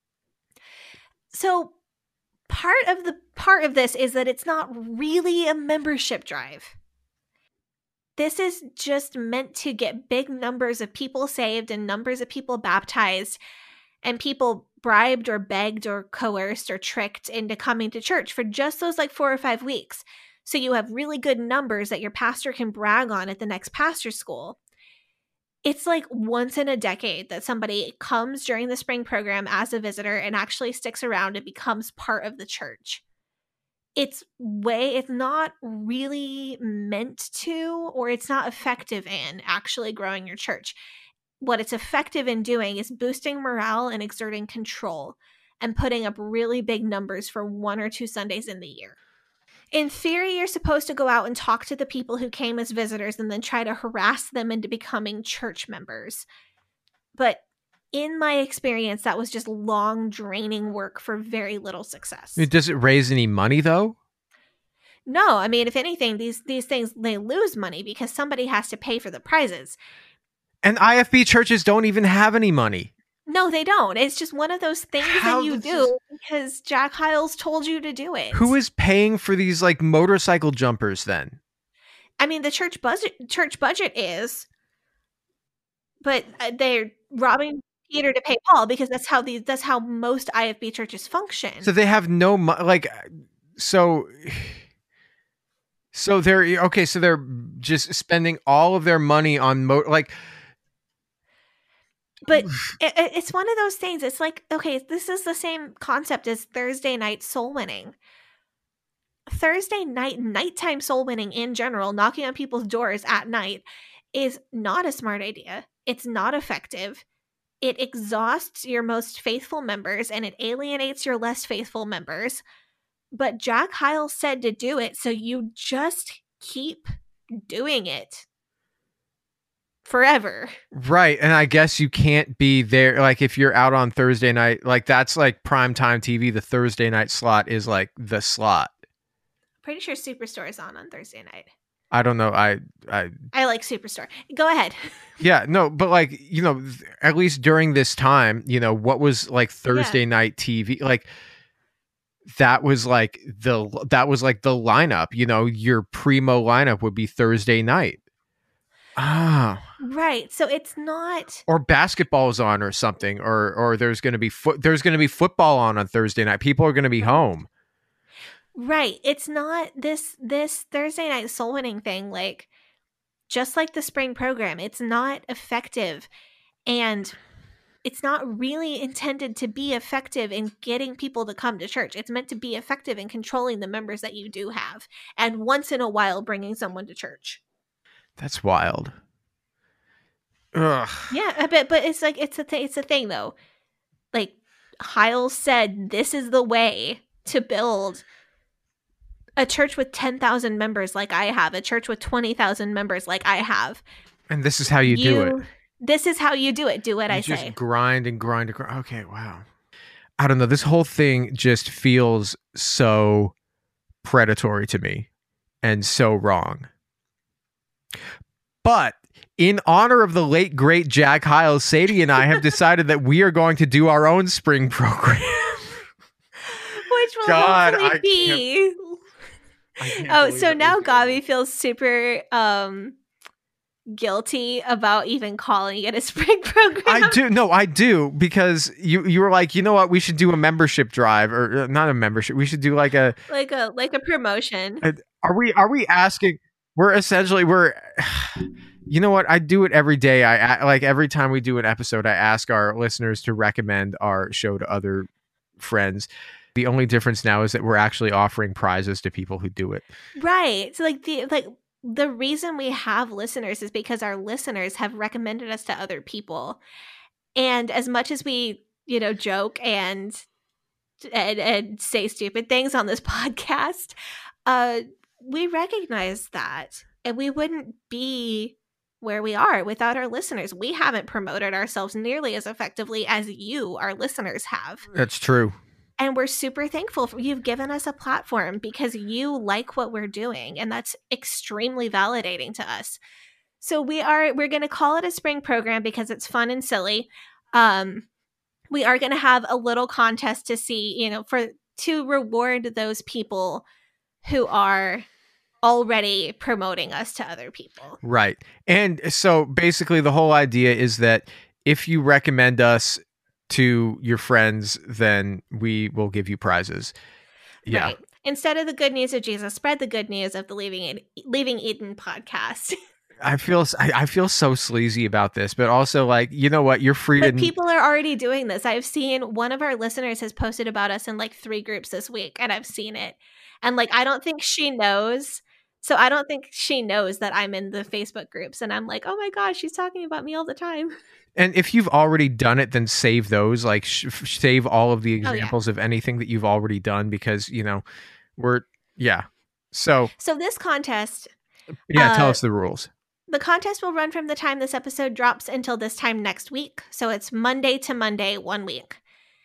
So part of the part of this is that it's not really a membership drive. This is just meant to get big numbers of people saved and numbers of people baptized and people bribed or begged or coerced or tricked into coming to church for just those like four or five weeks. So you have really good numbers that your pastor can brag on at the next pastor school. It's like once in a decade that somebody comes during the spring program as a visitor and actually sticks around and becomes part of the church. It's way, it's not really meant to, or it's not effective in actually growing your church. What it's effective in doing is boosting morale and exerting control and putting up really big numbers for one or two Sundays in the year. In theory, you're supposed to go out and talk to the people who came as visitors and then try to harass them into becoming church members. But in my experience, that was just long, draining work for very little success. Does it raise any money, though? No, I mean, if anything, these these things, they lose money because somebody has to pay for the prizes. And I F B churches don't even have any money. No, they don't. It's just one of those things How that you does do this- because Jack Hyles told you to do it. Who is paying for these like motorcycle jumpers then? I mean, the church budget church budget is, but uh, they're robbing Peter to pay Paul because that's how these that's how most I F B churches function. So they have no mo- like so so they're okay, so they're just spending all of their money on mo- like But it, it's one of those things. It's like, okay, this is the same concept as Thursday night soul winning. Thursday night, nighttime soul winning in general, knocking on people's doors at night, is not a smart idea. It's not effective. It exhausts your most faithful members and it alienates your less faithful members. But Jack Hyles said to do it, so you just keep doing it. Forever. right, and I guess you can't be there like if you're out on Thursday night, like that's like primetime T V. The Thursday night slot is like the slot. Pretty sure Superstore is on on Thursday night. I don't know. I I I like Superstore. Go ahead. yeah, no, but like, you know, th- at least during this time, you know, what was like Thursday Yeah. night T V, like that was like the that was like the lineup, you know, your primo lineup would be Thursday night. Ah. Right. So it's not. Or basketball's on or something, or or there's going to be foot there's going to be football on on Thursday night. People are going to be home. Right. It's not this this Thursday night soul winning thing, like just like the spring program, it's not effective and it's not really intended to be effective in getting people to come to church. It's meant to be effective in controlling the members that you do have and once in a while bringing someone to church. That's wild. Ugh. Yeah, but but it's like it's a th- it's a thing though. Like Hyles said, this is the way to build a church with ten thousand members like I have, a church with twenty thousand members like I have. And this is how you, do it. This is how you do it. Do what You I just say. grind and grind and grind. Okay, wow. I don't know. This whole thing just feels so predatory to me and so wrong. But in honor of the late, great Jack Hyles, Sadie and I have decided that we are going to do our own spring program. Which will God, hopefully I be... I can't Oh, believe so that now we're doing Gabi feels super um, guilty about even calling it a spring program. I do. No, I do, because you you were like, you know what? We should do a membership drive, or uh, not a membership. We should do like a. Like a like a promotion. a are we are we asking? We're essentially we're. You know what? I do it every day. I I- like every time we do an episode, I ask our listeners to recommend our show to other friends. The only difference now is that we're actually offering prizes to people who do it. Right. So like the like the reason we have listeners is because our listeners have recommended us to other people. And as much as we, you know, joke and and, and say stupid things on this podcast, uh we recognize that, and we wouldn't be where we are without our listeners. We haven't promoted ourselves nearly as effectively as you, our listeners, have. That's true. And we're super thankful for you've given us a platform because you like what we're doing, and that's extremely validating to us. So we are we're going to call it a spring program because it's fun and silly. Um, we are going to have a little contest to see, you know, for to reward those people who are already promoting us to other people. Right. And so basically the whole idea is that if you recommend us to your friends, then we will give you prizes. Yeah. Right. Instead of the good news of Jesus, spread the good news of the Leaving Eden, Leaving Eden podcast. I feel I, I feel so sleazy about this, but also like, you know what? You're free But to people are already doing this. I've seen one of our listeners has posted about us in like three groups this week, and I've seen it. And like, I don't think she knows. So I don't think she knows that I'm in the Facebook groups, and I'm like, oh my gosh, she's talking about me all the time. And if you've already done it, then save those, like sh- save all of the Oh, yeah. examples of anything that you've already done, because, you know, we're, yeah. So, So this contest, yeah, tell Uh, us the rules. the contest will run from the time this episode drops until this time next week. So it's Monday to Monday, one week.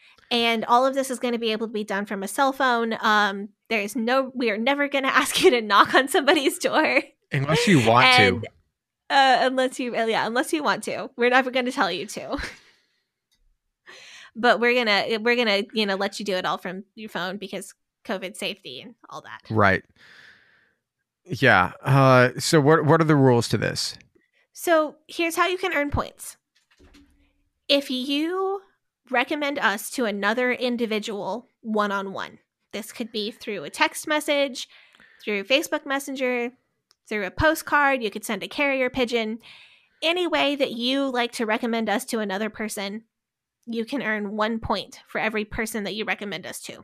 And all of this is going to be able to be done from a cell phone. Um, there's no, we are never going to ask you to knock on somebody's door. Unless you want and, to. Uh, unless you, yeah, unless you want to. We're never going to tell you to. But we're gonna, we're gonna, you know, let you do it all from your phone because COVID safety and all that. Right. Yeah. Uh, so what what are the rules to this? So here's how you can earn points. If you recommend us to another individual one-on-one, this could be through a text message, through Facebook Messenger, through a postcard, you could send a carrier pigeon. Any way that you like to recommend us to another person, you can earn one point for every person that you recommend us to.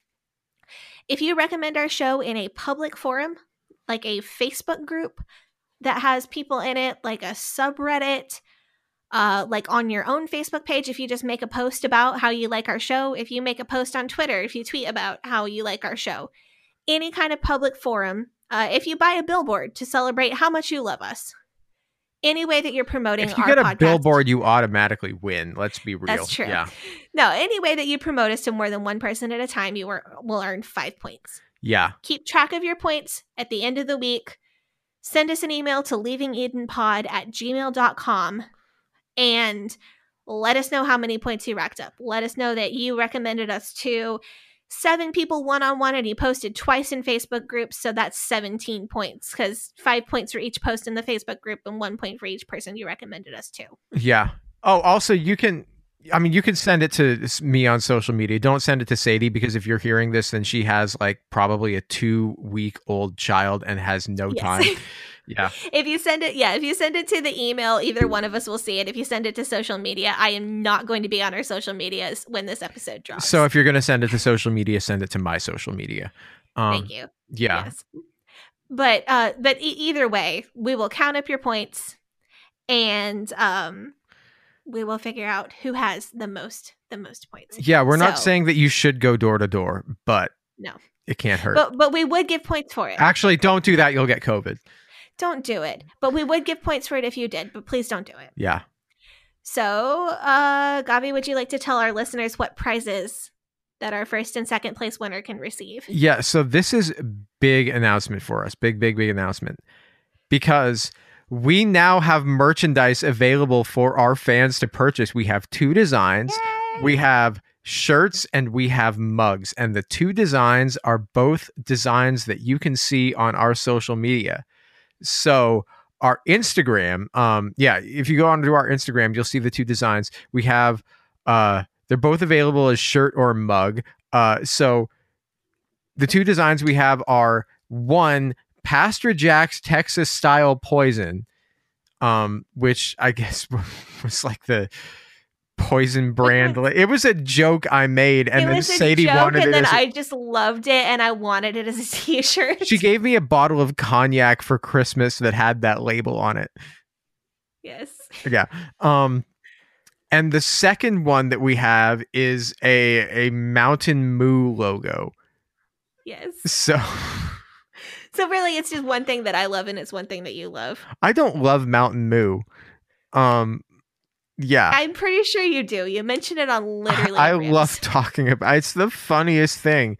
If you recommend our show in a public forum, like a Facebook group that has people in it, like a subreddit, uh, like on your own Facebook page, if you just make a post about how you like our show, if you make a post on Twitter, if you tweet about how you like our show, any kind of public forum, uh, if you buy a billboard to celebrate how much you love us, any way that you're promoting If you our get a podcast, billboard, you automatically win. Let's be real. That's true. Yeah. No, any way that you promote us to more than one person at a time, you are, will earn five points. Yeah. Keep track of your points at the end of the week. Send us an email to leavingedenpod at gmail dot com and let us know how many points you racked up. Let us know that you recommended us to seven people one-on-one and you posted twice in Facebook groups, so that's seventeen points because five points for each post in the Facebook group and one point for each person you recommended us to. Yeah. Oh, also you can, I mean, you can send it to me on social media. Don't send it to Sadie, because if you're hearing this, then she has like probably a two week old child and has no Yes. time. Yeah. If you send it, yeah, if you send it to the email, either one of us will see it. If you send it to social media, I am not going to be on our social medias when this episode drops. So if you're going to send it to social media, send it to my social media. Um, Thank you. Yeah. Yes. But uh, but e- either way, we will count up your points, and um, we will figure out who has the most the most points. Yeah. We're not So- saying that you should go door to door, but No. it can't hurt. But but we would give points for it. Actually, don't do that. You'll get COVID. Don't do it. But we would give points for it if you did. But please don't do it. Yeah. So, uh, Gabi, would you like to tell our listeners what prizes that our first and second place winner can receive? Yeah. So this is a big announcement for us. Big, big, big announcement. Because we now have merchandise available for our fans to purchase. We have two designs. Yay! We have shirts and we have mugs. And the two designs are both designs that you can see on our social media. So our Instagram, um, yeah, if you go onto our Instagram, you'll see the two designs. We have, uh, they're both available as shirt or mug. Uh, so the two designs we have are one, Pastor Jack's Texas style poison, um, which I guess was like the poison brand. It was a joke I made, and it then was a Sadie joke, wanted and it. then as a- I just loved it, and I wanted it as a T-shirt. She gave me a bottle of cognac for Christmas that had that label on it. Yes. Yeah. Um, and the second one that we have is a a Mountain Moo logo. Yes. So. So really, it's just one thing that I love, and it's one thing that you love. I don't love Mountain Moo. Um, yeah. I'm pretty sure you do. You mentioned it on literally. I Rams. love talking about. It's the funniest thing.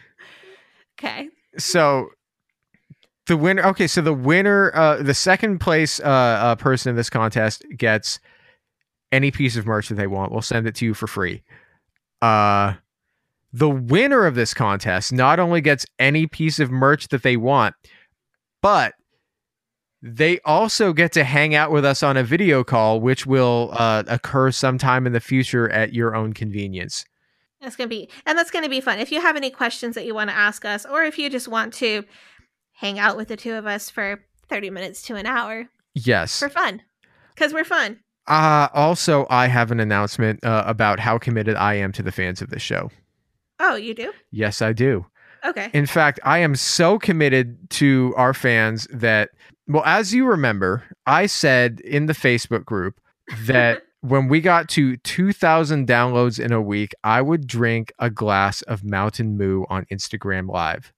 Okay. So the winner. Okay, so the winner, uh, the second place uh, uh, person in this contest gets any piece of merch that they want. We'll send it to you for free. Uh. The winner of this contest not only gets any piece of merch that they want, but they also get to hang out with us on a video call, which will uh, occur sometime in the future at your own convenience. That's going to be, and that's going to be fun. If you have any questions that you want to ask us, or if you just want to hang out with the two of us for thirty minutes to an hour. Yes. For fun. Because we're fun. Uh, also, I have an announcement uh, about how committed I am to the fans of this show. Oh, you do? Yes, I do. Okay. In fact, I am so committed to our fans that, well, as you remember, I said in the Facebook group that when we got to two thousand downloads in a week, I would drink a glass of Mountain Moo on Instagram Live.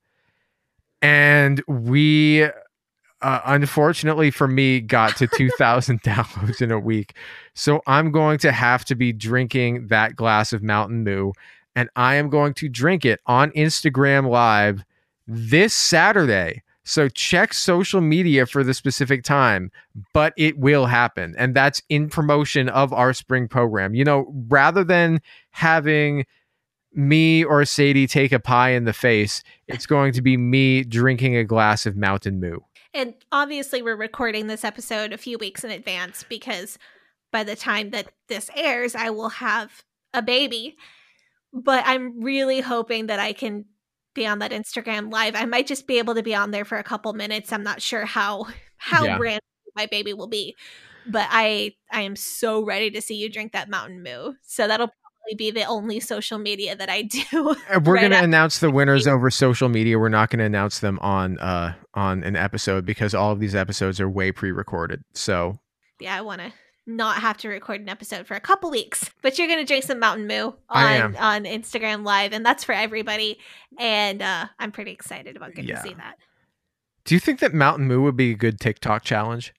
And we, uh, unfortunately for me, got to two thousand downloads in a week. So I'm going to have to be drinking that glass of Mountain Moo. And I am going to drink it on Instagram Live this Saturday. So check social media for the specific time, but it will happen. And that's in promotion of our spring program. You know, rather than having me or Sadie take a pie in the face, it's going to be me drinking a glass of Mountain Moo. And obviously, we're recording this episode a few weeks in advance because by the time that this airs, I will have a baby. But I'm really hoping that I can be on that Instagram Live. I might just be able to be on there for a couple minutes. I'm not sure how how Yeah. brand my baby will be. But I I am so ready to see you drink that Mountain Moo. So that'll probably be the only social media that I do. Uh, We're right going to after- announce the winners over social media. We're not going to announce them on uh on an episode because all of these episodes are way pre-recorded. So Yeah, I want to not have to record an episode for a couple weeks, but you're going to drink some Mountain Moo I on, am. on Instagram Live, and that's for everybody. And uh, I'm pretty excited about getting Yeah. to see that. do you think that Mountain Moo would be a good TikTok challenge?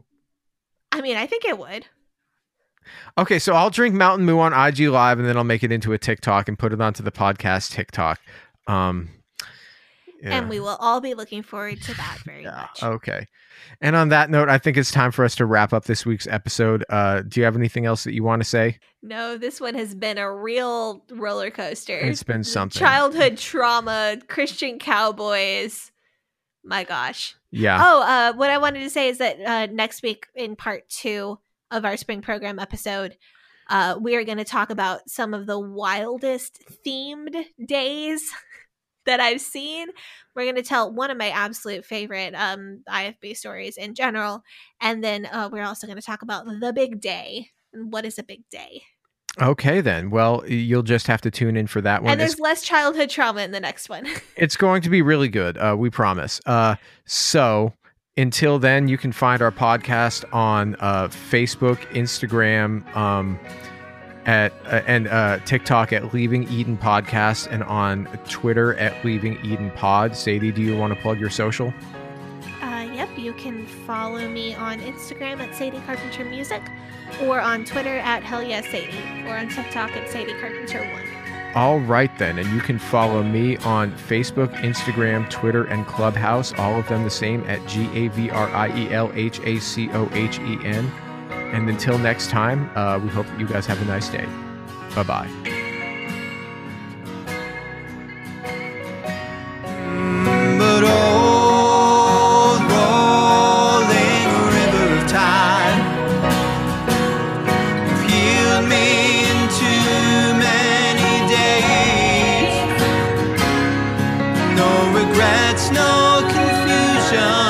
I mean, I think it would. Okay, so I'll drink Mountain Moo on I G Live and then I'll make it into a TikTok and put it onto the podcast TikTok. Um, yeah. And we will all be looking forward to that very Yeah, much. okay. And on that note, I think it's time for us to wrap up this week's episode. Uh, do you have anything else that you want to say? No, this one has been a real roller coaster. It's been something. Childhood trauma, Christian cowboys. My gosh. Yeah. Oh, uh, what I wanted to say is that uh, next week in part two of our spring program episode, uh, we are going to talk about some of the wildest themed days that I've seen. We're going to tell one of my absolute favorite um, I F B stories in general. And then uh, we're also going to talk about the big day. And what is a big day? Okay, then. Well, you'll just have to tune in for that one. And there's It's, less childhood trauma in the next one. it's going to be really good. Uh, we promise. Uh, so until then, you can find our podcast on uh, Facebook, Instagram, um, at uh, and uh, TikTok at Leaving Eden Podcast, and on Twitter at Leaving Eden Pod. Sadie, do you want to plug your social? Uh, yep, you can follow me on Instagram at Sadie Carpenter Music, or on Twitter at Hell Yes Sadie, or on TikTok at Sadie Carpenter one. All right, then. And you can follow me on Facebook, Instagram, Twitter, and Clubhouse. All of them the same at G A V R I E L H A C O H E N. And until next time, uh, we hope that you guys have a nice day. Bye-bye. But old rolling river of time, you've healed me in too many days. No regrets, no confusion.